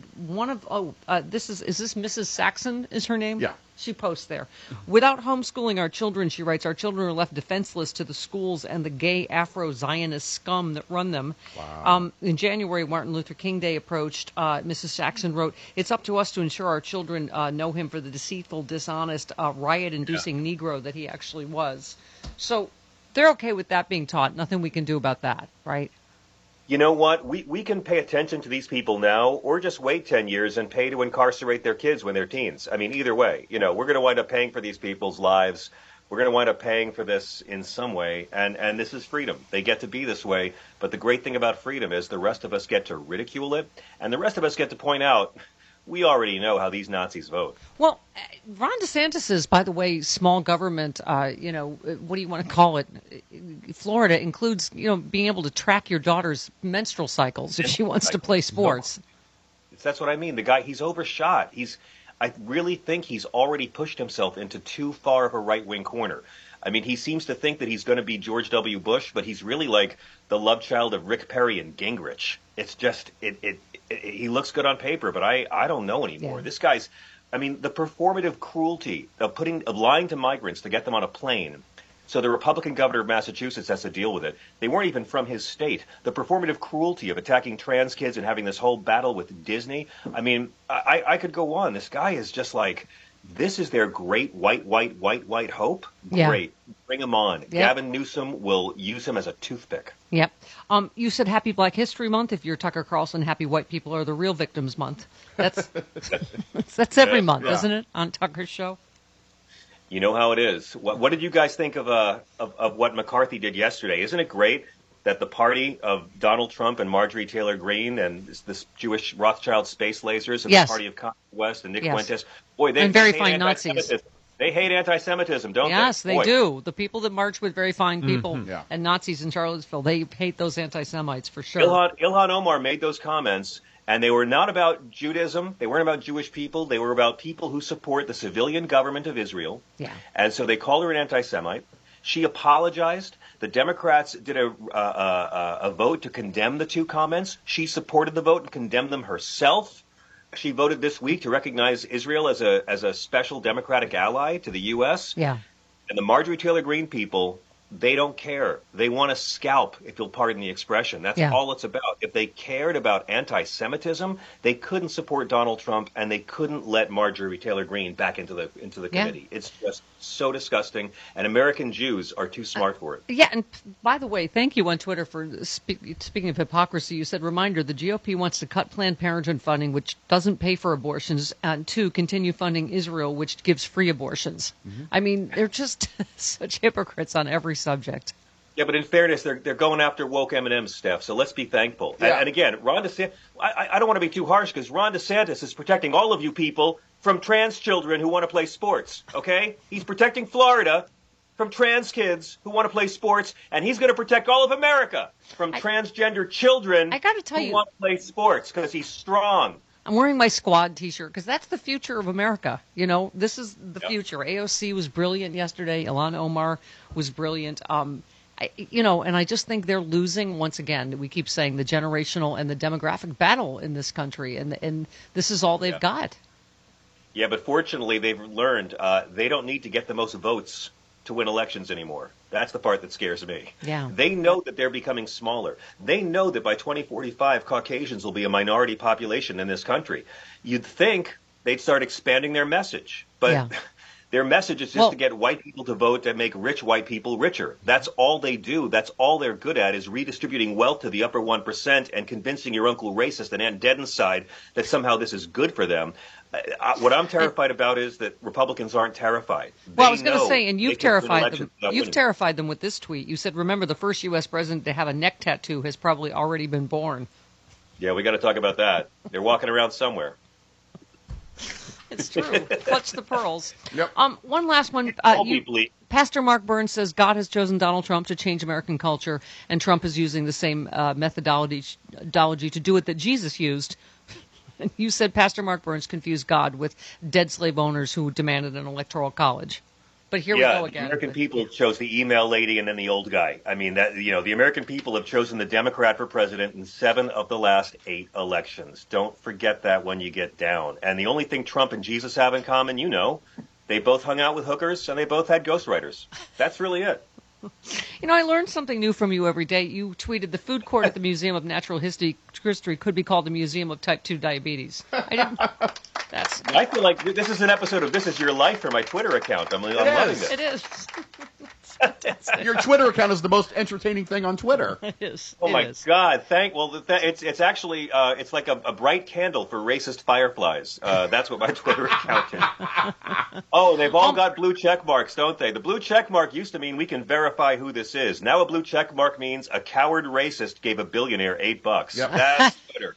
one of this is this Mrs. Saxon is her name? Yeah. She posts there. Without homeschooling our children, she writes, our children are left defenseless to the schools and the gay Afro-Zionist scum that run them. Wow. In January, Martin Luther King Day approached. Mrs. Saxon wrote, it's up to us to ensure our children know him for the deceitful, dishonest, riot-inducing Negro that he actually was. So they're okay with that being taught. Nothing we can do about that, right? You know what? We can pay attention to these people now, or just wait 10 years and pay to incarcerate their kids when they're teens. I mean, either way, we're going to wind up paying for these people's lives. We're going to wind up paying for this in some way, and this is freedom. They get to be this way, but the great thing about freedom is the rest of us get to ridicule it, and the rest of us get to point out, we already know how these Nazis vote. Well, Ron DeSantis is, by the way, small government, what do you want to call it? Florida includes, being able to track your daughter's menstrual cycles if she wants to play sports. That's what I mean. The guy, he's overshot. I really think he's already pushed himself into too far of a right-wing corner. I mean, he seems to think that he's going to be George W. Bush, but he's really like the love child of Rick Perry and Gingrich. It's just, he looks good on paper, but I don't know anymore. Yeah. This guy's, the performative cruelty of lying to migrants to get them on a plane. So the Republican governor of Massachusetts has to deal with it. They weren't even from his state. The performative cruelty of attacking trans kids and having this whole battle with Disney. I mean, I could go on. This guy is just like, this is their great white hope. Yeah. Great. Bring him on. Yep. Gavin Newsom will use him as a toothpick. Yep. You said Happy Black History Month. If you're Tucker Carlson, Happy White People Are the Real Victims Month. That's every month, isn't it, on Tucker's show? You know how it is. What did you guys think of what McCarthy did yesterday? Isn't it great that the party of Donald Trump and Marjorie Taylor Greene and this Jewish Rothschild space lasers and the party of Kanye West and Nick Fuentes, boy, they very hate fine Nazis. They hate anti-Semitism, don't they? Yes, they do. The people that march with very fine people and Nazis in Charlottesville, they hate those anti-Semites for sure. Ilhan Omar made those comments, and they were not about Judaism. They weren't about Jewish people. They were about people who support the civilian government of Israel. Yeah. And so they called her an anti-Semite. She apologized. The Democrats did a vote to condemn the two comments. She supported the vote and condemned them herself. She voted this week to recognize Israel as a special democratic ally to the U.S. Yeah. And the Marjorie Taylor Greene people, they don't care. They want to scalp, if you'll pardon the expression. That's all it's about. If they cared about anti-Semitism, they couldn't support Donald Trump, and they couldn't let Marjorie Taylor Greene back into the committee. It's just so disgusting, and American Jews are too smart for it. Yeah, and by the way, thank you on Twitter for speaking of hypocrisy. You said, reminder, the GOP wants to cut Planned Parenthood funding, which doesn't pay for abortions, and two, continue funding Israel, which gives free abortions. Mm-hmm. I mean, they're just such hypocrites on every subject. Yeah, but in fairness, they're going after woke M&M stuff, so let's be thankful. Yeah. And again, Ron DeSantis, I don't want to be too harsh because Ron DeSantis is protecting all of you people from trans children who want to play sports, okay? He's protecting Florida from trans kids who want to play sports, and he's going to protect all of America from transgender children who want to play sports because he's strong. I'm wearing my squad T-shirt because that's the future of America. This is the future. AOC was brilliant yesterday. Ilhan Omar was brilliant. And I just think they're losing once again. We keep saying the generational and the demographic battle in this country, and this is all they've got. Yeah, but fortunately, they've learned they don't need to get the most votes to win elections anymore. That's the part that scares me. Yeah. They know that they're becoming smaller. They know that by 2045, Caucasians will be a minority population in this country. You'd think they'd start expanding their message, but their message is just to get white people to vote and make rich white people richer. That's all they do. That's all they're good at is redistributing wealth to the upper 1% and convincing your Uncle Racist and Aunt Dead's side that somehow this is good for them. What I'm terrified about is that Republicans aren't terrified. Well, I was going to say, and you've terrified them. You've terrified them with this tweet. You said, remember, the first U.S. president to have a neck tattoo has probably already been born. Yeah, we got to talk about that. They're walking around somewhere. It's true. Clutch the pearls. Yep. One last one. Pastor Mark Burns says God has chosen Donald Trump to change American culture, and Trump is using the same methodology to do it that Jesus used. And you said Pastor Mark Burns confused God with dead slave owners who demanded an electoral college. But here we go again. The American people chose the email lady and then the old guy. I mean, the American people have chosen the Democrat for president in 7 of the last 8 elections. Don't forget that when you get down. And the only thing Trump and Jesus have in common, they both hung out with hookers and they both had ghostwriters. That's really it. I learned something new from you every day. You tweeted the food court at the Museum of Natural History could be called the Museum of Type 2 Diabetes. I feel like this is an episode of This Is Your Life for my Twitter account. I'm loving this. It is. Your Twitter account is the most entertaining thing on Twitter. It is. Oh my God! It's actually it's like a bright candle for racist fireflies. That's what my Twitter account is. Oh, they've all got blue check marks, don't they? The blue check mark used to mean we can verify who this is. Now a blue check mark means a coward racist gave a billionaire $8. Yep. That's Twitter.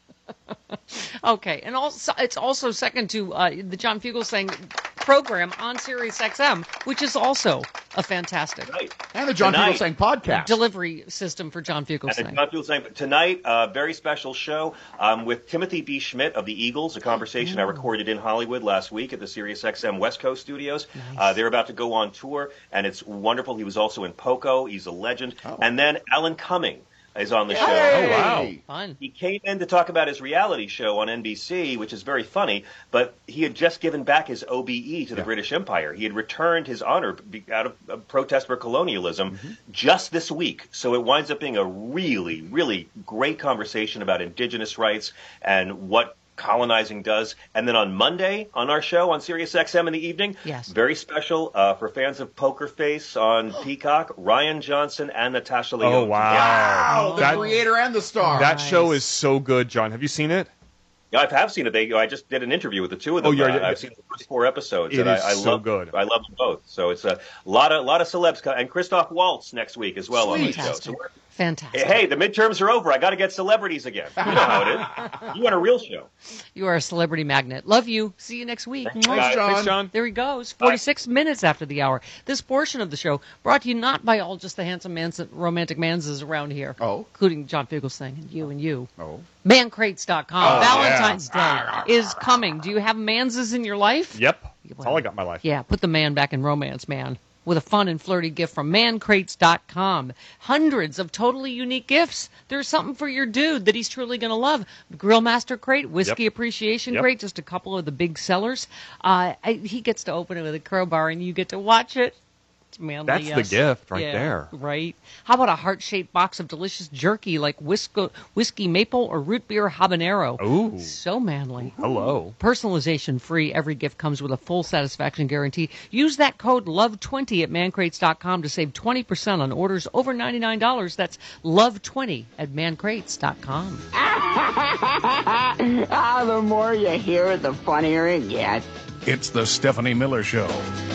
Okay, and also it's also second to the John Fugelsang program on Sirius XM, which is also a fantastic and the John Fugelsang podcast delivery system for John Fugelsang. John Fugelsang tonight, very special show with Timothy B. Schmidt of the Eagles, a conversation I recorded in Hollywood last week at the Sirius XM West Coast studios. Nice. They're about to go on tour, and it's wonderful. He was also in Poco. He's a legend. And then Alan Cumming is on the show. Oh, wow. Fun. He came in to talk about his reality show on NBC, which is very funny, but he had just given back his OBE to the British Empire. He had returned his honor out of protest for colonialism just this week. So it winds up being a really, really great conversation about indigenous rights and what colonizing does. And then on Monday on our show on Sirius XM in the evening, very special for fans of Poker Face on Peacock, Ryan Johnson and Natasha Lyonne. Oh, wow. The creator and the star. That show is so good, John. Have you seen it? Yeah, I have seen it. I just did an interview with the two of them. I've seen the first 4 episodes. It and is I so love good. I love them both. So it's a lot of celebs. And Christoph Waltz next week as well on the show. So Fantastic. Hey, the midterms are over. I got to get celebrities again. You know how it is. You want a real show. You are a celebrity magnet. Love you. See you next week. Thanks, John. Thanks, John. There he goes. 46 minutes after the hour. This portion of the show brought to you not by all just the handsome romantic manses around here. Oh. Including John Fugelsang and you. Oh. Mancrates.com. Valentine's Day is coming. Do you have manses in your life? Yep. That's all I got in my life. Yeah, put the man back in romance, man. With a fun and flirty gift from mancrates.com. Hundreds of totally unique gifts. There's something for your dude that he's truly going to love. Grill Master Crate, Whiskey Appreciation Crate, just a couple of the big sellers. He gets to open it with a crowbar and you get to watch it. It's manly. That's the gift right there. Right. How about a heart-shaped box of delicious jerky like whiskey maple or root beer habanero? Ooh. So manly. Hello. Personalization free. Every gift comes with a full satisfaction guarantee. Use that code LOVE20 at mancrates.com to save 20% on orders over $99. That's LOVE20 at mancrates.com. The more you hear it, the funnier it gets. It's the Stephanie Miller Show.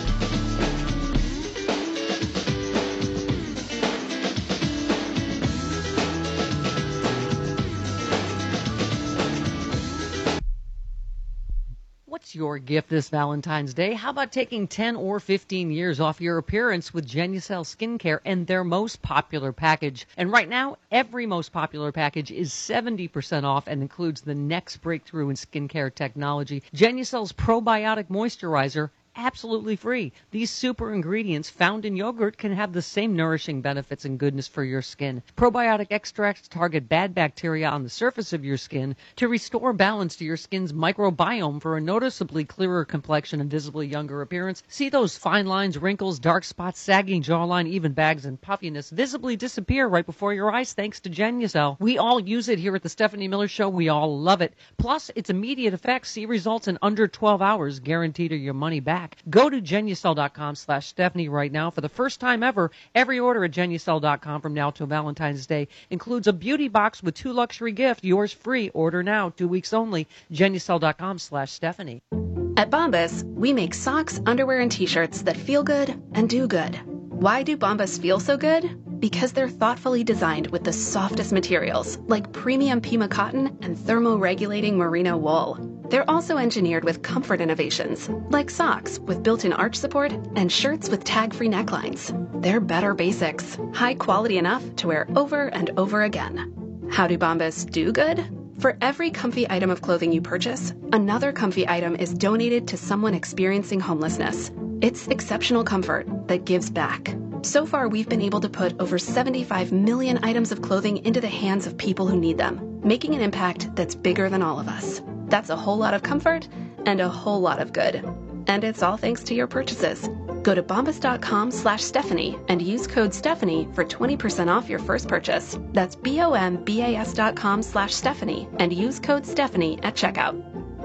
What's your gift this Valentine's Day? How about taking 10 or 15 years off your appearance with Genucel Skincare and their most popular package? And right now, every most popular package is 70% off and includes the next breakthrough in skincare technology, Genucel's Probiotic Moisturizer, absolutely free. These super ingredients found in yogurt can have the same nourishing benefits and goodness for your skin. Probiotic extracts target bad bacteria on the surface of your skin to restore balance to your skin's microbiome for a noticeably clearer complexion and visibly younger appearance. See those fine lines, wrinkles, dark spots, sagging jawline, even bags, and puffiness visibly disappear right before your eyes thanks to Genucel. We all use it here at the Stephanie Miller Show. We all love it. Plus, its immediate effects. See results in under 12 hours, guaranteed or your money back. Go to Genucel.com/Stephanie right now. For the first time ever, every order at Genucel.com from now till Valentine's Day includes a beauty box with 2 luxury gifts. Yours free. Order now. 2 weeks only. Genucel.com/Stephanie. At Bombas, we make socks, underwear, and T-shirts that feel good and do good. Why do Bombas feel so good? Because they're thoughtfully designed with the softest materials, like premium Pima cotton and thermoregulating merino wool. They're also engineered with comfort innovations, like socks with built-in arch support and shirts with tag-free necklines. They're better basics, high quality enough to wear over and over again. How do Bombas do good? For every comfy item of clothing you purchase, another comfy item is donated to someone experiencing homelessness. It's exceptional comfort that gives back. So far, we've been able to put over 75 million items of clothing into the hands of people who need them, making an impact that's bigger than all of us. That's a whole lot of comfort and a whole lot of good. And it's all thanks to your purchases. Go to bombas.com/Stephanie and use code Stephanie for 20% off your first purchase. That's BOMBAS.com/Stephanie and use code Stephanie at checkout.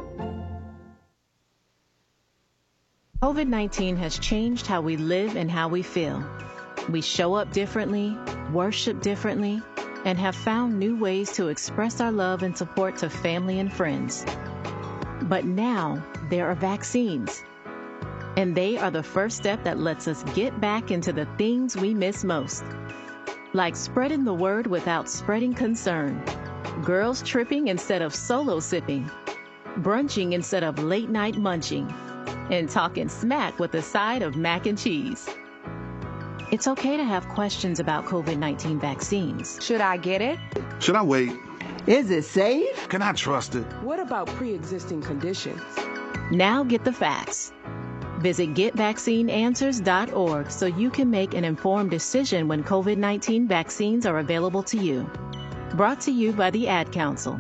COVID-19 has changed how we live and how we feel. We show up differently, worship differently, and have found new ways to express our love and support to family and friends. But now there are vaccines, and they are the first step that lets us get back into the things we miss most, like spreading the word without spreading concern, girls tripping instead of solo sipping, brunching instead of late night munching, and talking smack with a side of mac and cheese. It's okay to have questions about COVID-19 vaccines. Should I get it? Should I wait? Is it safe? Can I trust it? What about pre-existing conditions? Now get the facts. Visit GetVaccineAnswers.org so you can make an informed decision when COVID-19 vaccines are available to you. Brought to you by the Ad Council.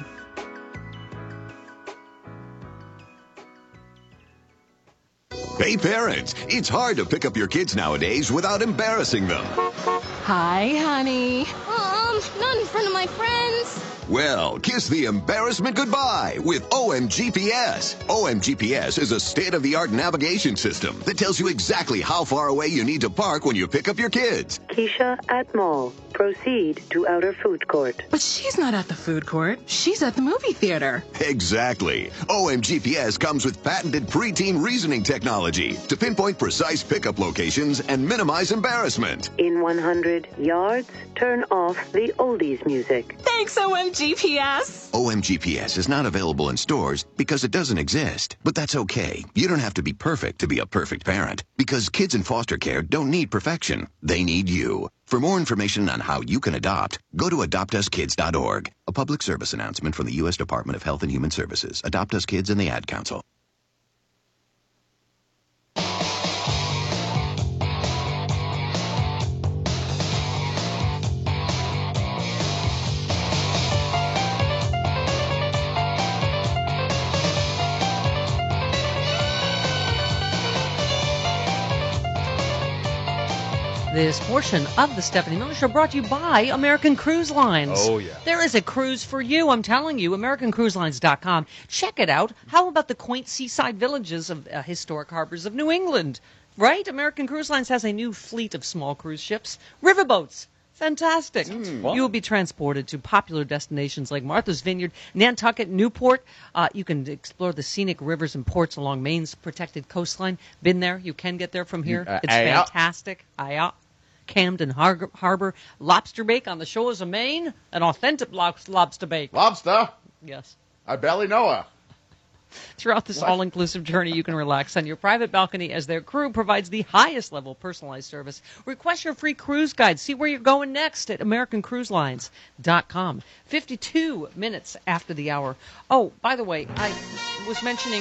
Hey parents, it's hard to pick up your kids nowadays without embarrassing them. Hi, honey. Not in front of my friends. Well, kiss the embarrassment goodbye with OMGPS. OMGPS is a state-of-the-art navigation system that tells you exactly how far away you need to park when you pick up your kids. Keisha at mall. Proceed to outer food court. But she's not at the food court. She's at the movie theater. Exactly. OMGPS comes with patented preteen reasoning technology to pinpoint precise pickup locations and minimize embarrassment. In 100 yards, turn off the oldies music. Thanks, OMGPS. OMGPS is not available in stores because it doesn't exist. But that's okay. You don't have to be perfect to be a perfect parent, because kids in foster care don't need perfection. They need you. For more information on how you can adopt, go to adoptuskids.org. A public service announcement from the U.S. Department of Health and Human Services, Adopt Us Kids, and the Ad Council. This portion of the Stephanie Miller Show brought to you by American Cruise Lines. Oh, yeah. There is a cruise for you, I'm telling you. AmericanCruiseLines.com. Check it out. How about the quaint seaside villages of historic harbors of New England? Right? American Cruise Lines has a new fleet of small cruise ships, riverboats. Fantastic. You will be transported to popular destinations like Martha's Vineyard, Nantucket, Newport. You can explore the scenic rivers and ports along Maine's protected coastline. Been there. You can get there from here. It's fantastic. Camden Harbor, lobster bake on the shores of Maine. An authentic lobster bake. Lobster? Yes. I barely know her. Throughout this all-inclusive journey, you can relax on your private balcony as their crew provides the highest level of personalized service. Request your free cruise guide. See where you're going next at AmericanCruiseLines.com. 52 minutes after the hour. Oh, by the way, I was mentioning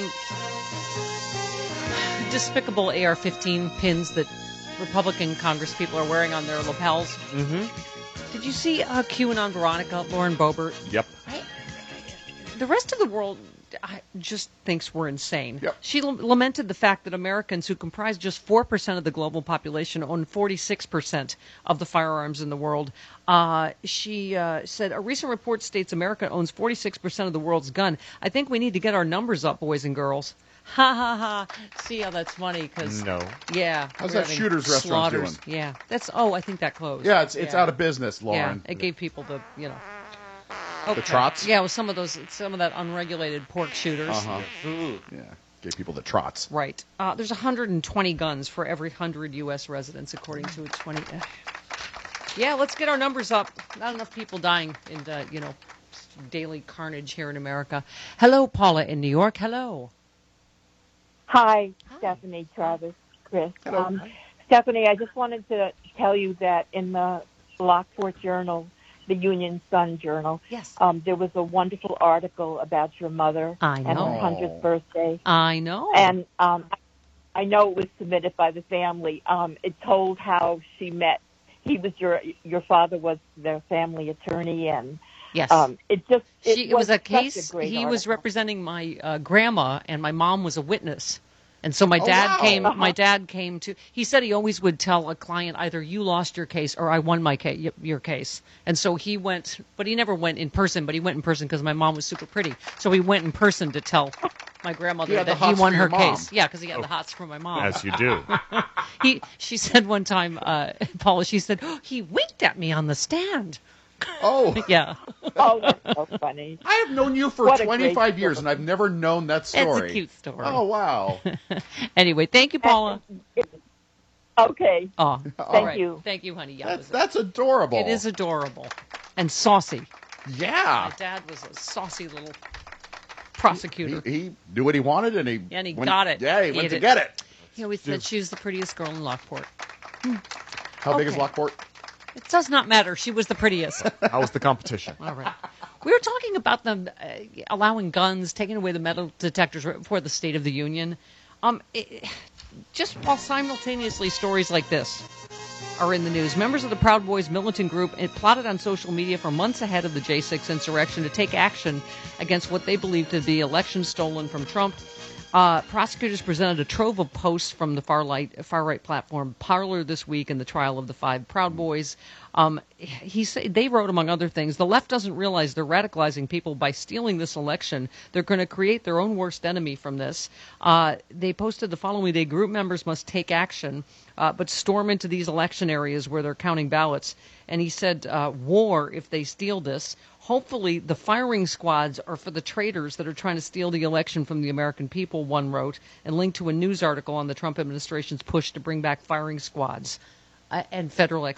despicable AR-15 pins that Republican congresspeople are wearing on their lapels. Mm-hmm. Did you see QAnon Veronica, Lauren Boebert? Yep. The rest of the world just thinks we're insane. Yep. She lamented the fact that Americans, who comprise just 4% of the global population, own 46% of the firearms in the world. She said, a recent report states America owns 46% of the world's gun. I think we need to get our numbers up, boys and girls. Ha ha ha. See how that's funny? Because yeah. How's that Shooter's restaurant doing? Yeah. That's, I think that closed. Yeah, it's out of business, Lauren. Yeah, it gave people the, The trots? Yeah, with some of that unregulated pork shooters. Uh-huh. Yeah, gave people the trots. Right. There's 120 guns for every 100 U.S. residents, according to a 20. Yeah, let's get our numbers up. Not enough people dying in, daily carnage here in America. Hello, Paula in New York. Hello. Hi, Stephanie, Travis, Chris. Stephanie, I just wanted to tell you that in the Lockport Journal, the Union Sun Journal, there was a wonderful article about your mother and her 100th birthday. I know. And I know it was submitted by the family. It told how she met. He was your father was their family attorney, and yes, it was a case. A he was representing my grandma, and my mom was a witness. And so my dad came. My dad came to. He said he always would tell a client, either you lost your case or I won my case, your case. And so he went, but he never went in person. But he went in person because my mom was super pretty. So he went in person to tell my grandmother that he won her case. Yeah, because he had the hots for my mom. As you do. She said one time, Paula. She said he winked at me on the stand. Oh. Yeah. Oh, that's so funny. I have known you for 25 years, and I've never known that story. It's a cute story. Oh, wow. Anyway, thank you, Paula. Okay. Oh, thank you. Thank you, honey. Yeah, that's adorable. It is adorable. And saucy. Yeah. My dad was a saucy little prosecutor. He knew what he wanted, and he got it. Yeah, he went to get it. He always said she was the prettiest girl in Lockport. How big is Lockport? It does not matter. She was the prettiest. How was the competition? All right. We were talking about them allowing guns, taking away the metal detectors right before the State of the Union. Just while simultaneously stories like this are in the news, members of the Proud Boys militant group plotted on social media for months ahead of the J6 insurrection to take action against what they believed to be elections stolen from Trump. Prosecutors presented a trove of posts from the far-right platform Parler this week in the trial of the 5 Proud Boys. They wrote, among other things, the left doesn't realize they're radicalizing people by stealing this election. They're going to create their own worst enemy from this. They posted the following day, group members must take action, but storm into these election areas where they're counting ballots. And he said, war if they steal this. Hopefully, the firing squads are for the traitors that are trying to steal the election from the American people, one wrote, and linked to a news article on the Trump administration's push to bring back firing squads and federal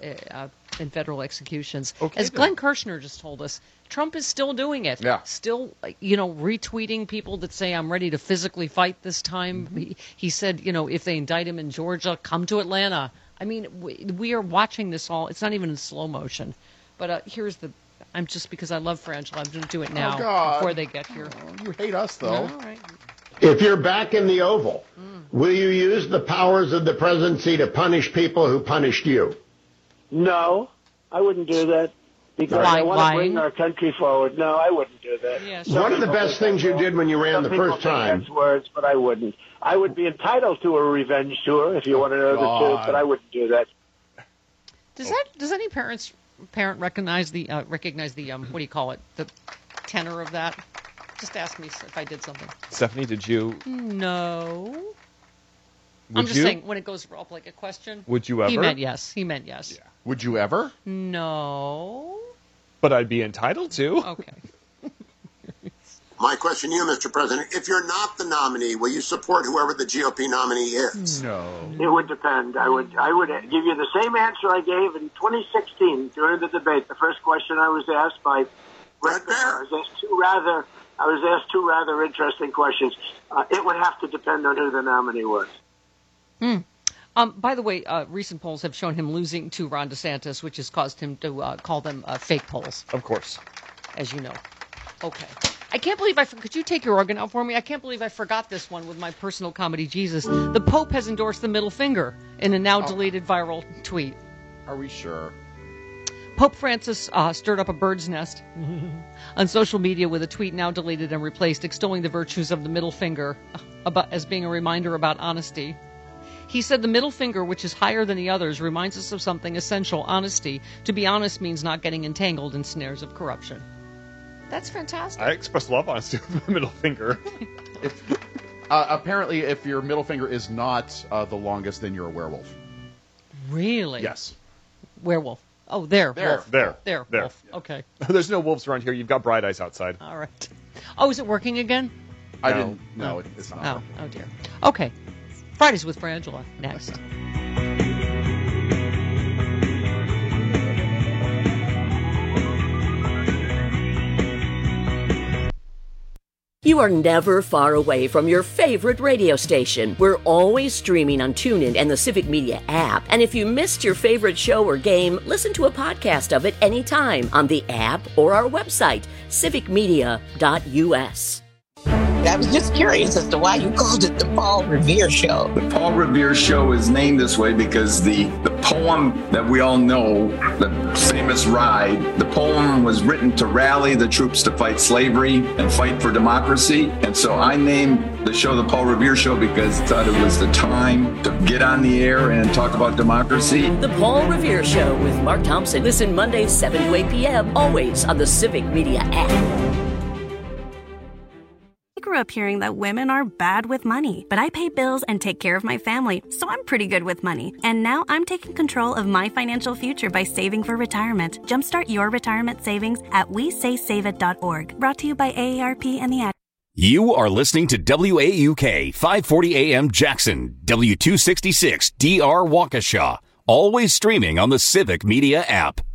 executions. Okay, as Glenn Kirshner just told us, Trump is still doing it. Yeah. Still, retweeting people that say, I'm ready to physically fight this time. Mm-hmm. He said, if they indict him in Georgia, come to Atlanta. I mean, we are watching this all. It's not even in slow motion. But I'm just because I love Frangela, I'm going to do it now before they get here. Oh, you hate us, though. No, all right. If you're back in the Oval, will you use the powers of the presidency to punish people who punished you? No, I wouldn't do that because I want to bring our country forward. No, I wouldn't do that. Yeah, what are the best things you did when you ran the first time? Words, but I wouldn't. I would be entitled to a revenge tour if you want to know the truth, but I wouldn't do that. Does any parent recognize the what do you call it, the tenor of that? Just ask me if I did something. Stephanie, did you? No. I'm just saying when it goes up like a question. Would you ever? He meant yes. Yeah. Would you ever? No. But I'd be entitled to. Okay. My question to you, Mr. President, if you're not the nominee, will you support whoever the GOP nominee is? No. It would depend. I would give you the same answer I gave in 2016 during the debate. The first question I was asked by Brett Baer. I was asked two rather interesting questions. It would have to depend on who the nominee was. By the way, recent polls have shown him losing to Ron DeSantis, which has caused him to call them fake polls. Of course. As you know. Okay. I can't believe could you take your organ out for me? I can't believe I forgot this one with my personal comedy Jesus. The Pope has endorsed the middle finger in a now deleted viral tweet. Are we sure? Pope Francis stirred up a bird's nest on social media with a tweet now deleted and replaced, extolling the virtues of the middle finger as being a reminder about honesty. He said the middle finger, which is higher than the others, reminds us of something essential, honesty. To be honest means not getting entangled in snares of corruption. That's fantastic. I express love honesty with my middle finger. Apparently, if your middle finger is not the longest, then you're a werewolf. Really? Yes. Werewolf. Oh, there. There. Wolf. Okay. There's no wolves around here. You've got bright eyes outside. All right. Oh, is it working again? I didn't. No, it's not. Oh dear. Okay. Fridays with Frangela next. You are never far away from your favorite radio station. We're always streaming on TuneIn and the Civic Media app. And if you missed your favorite show or game, listen to a podcast of it anytime on the app or our website, civicmedia.us. I was just curious as to why you called it the Paul Revere Show. The Paul Revere Show is named this way because the poem that we all know, the famous Ride, the poem was written to rally the troops to fight slavery and fight for democracy. And so I named the show the Paul Revere Show because I thought it was the time to get on the air and talk about democracy. The Paul Revere Show with Mark Thompson. Listen Mondays 7 to 8 p.m. always on the Civic Media app. I grew up hearing that women are bad with money, but I pay bills and take care of my family, so I'm pretty good with money. And now I'm taking control of my financial future by saving for retirement. Jumpstart your retirement savings at WeSaySaveIt.org. Brought to you by AARP and the Ad. You are listening to WAUK 540 AM Jackson, W266 DR Waukesha. Always streaming on the Civic Media app.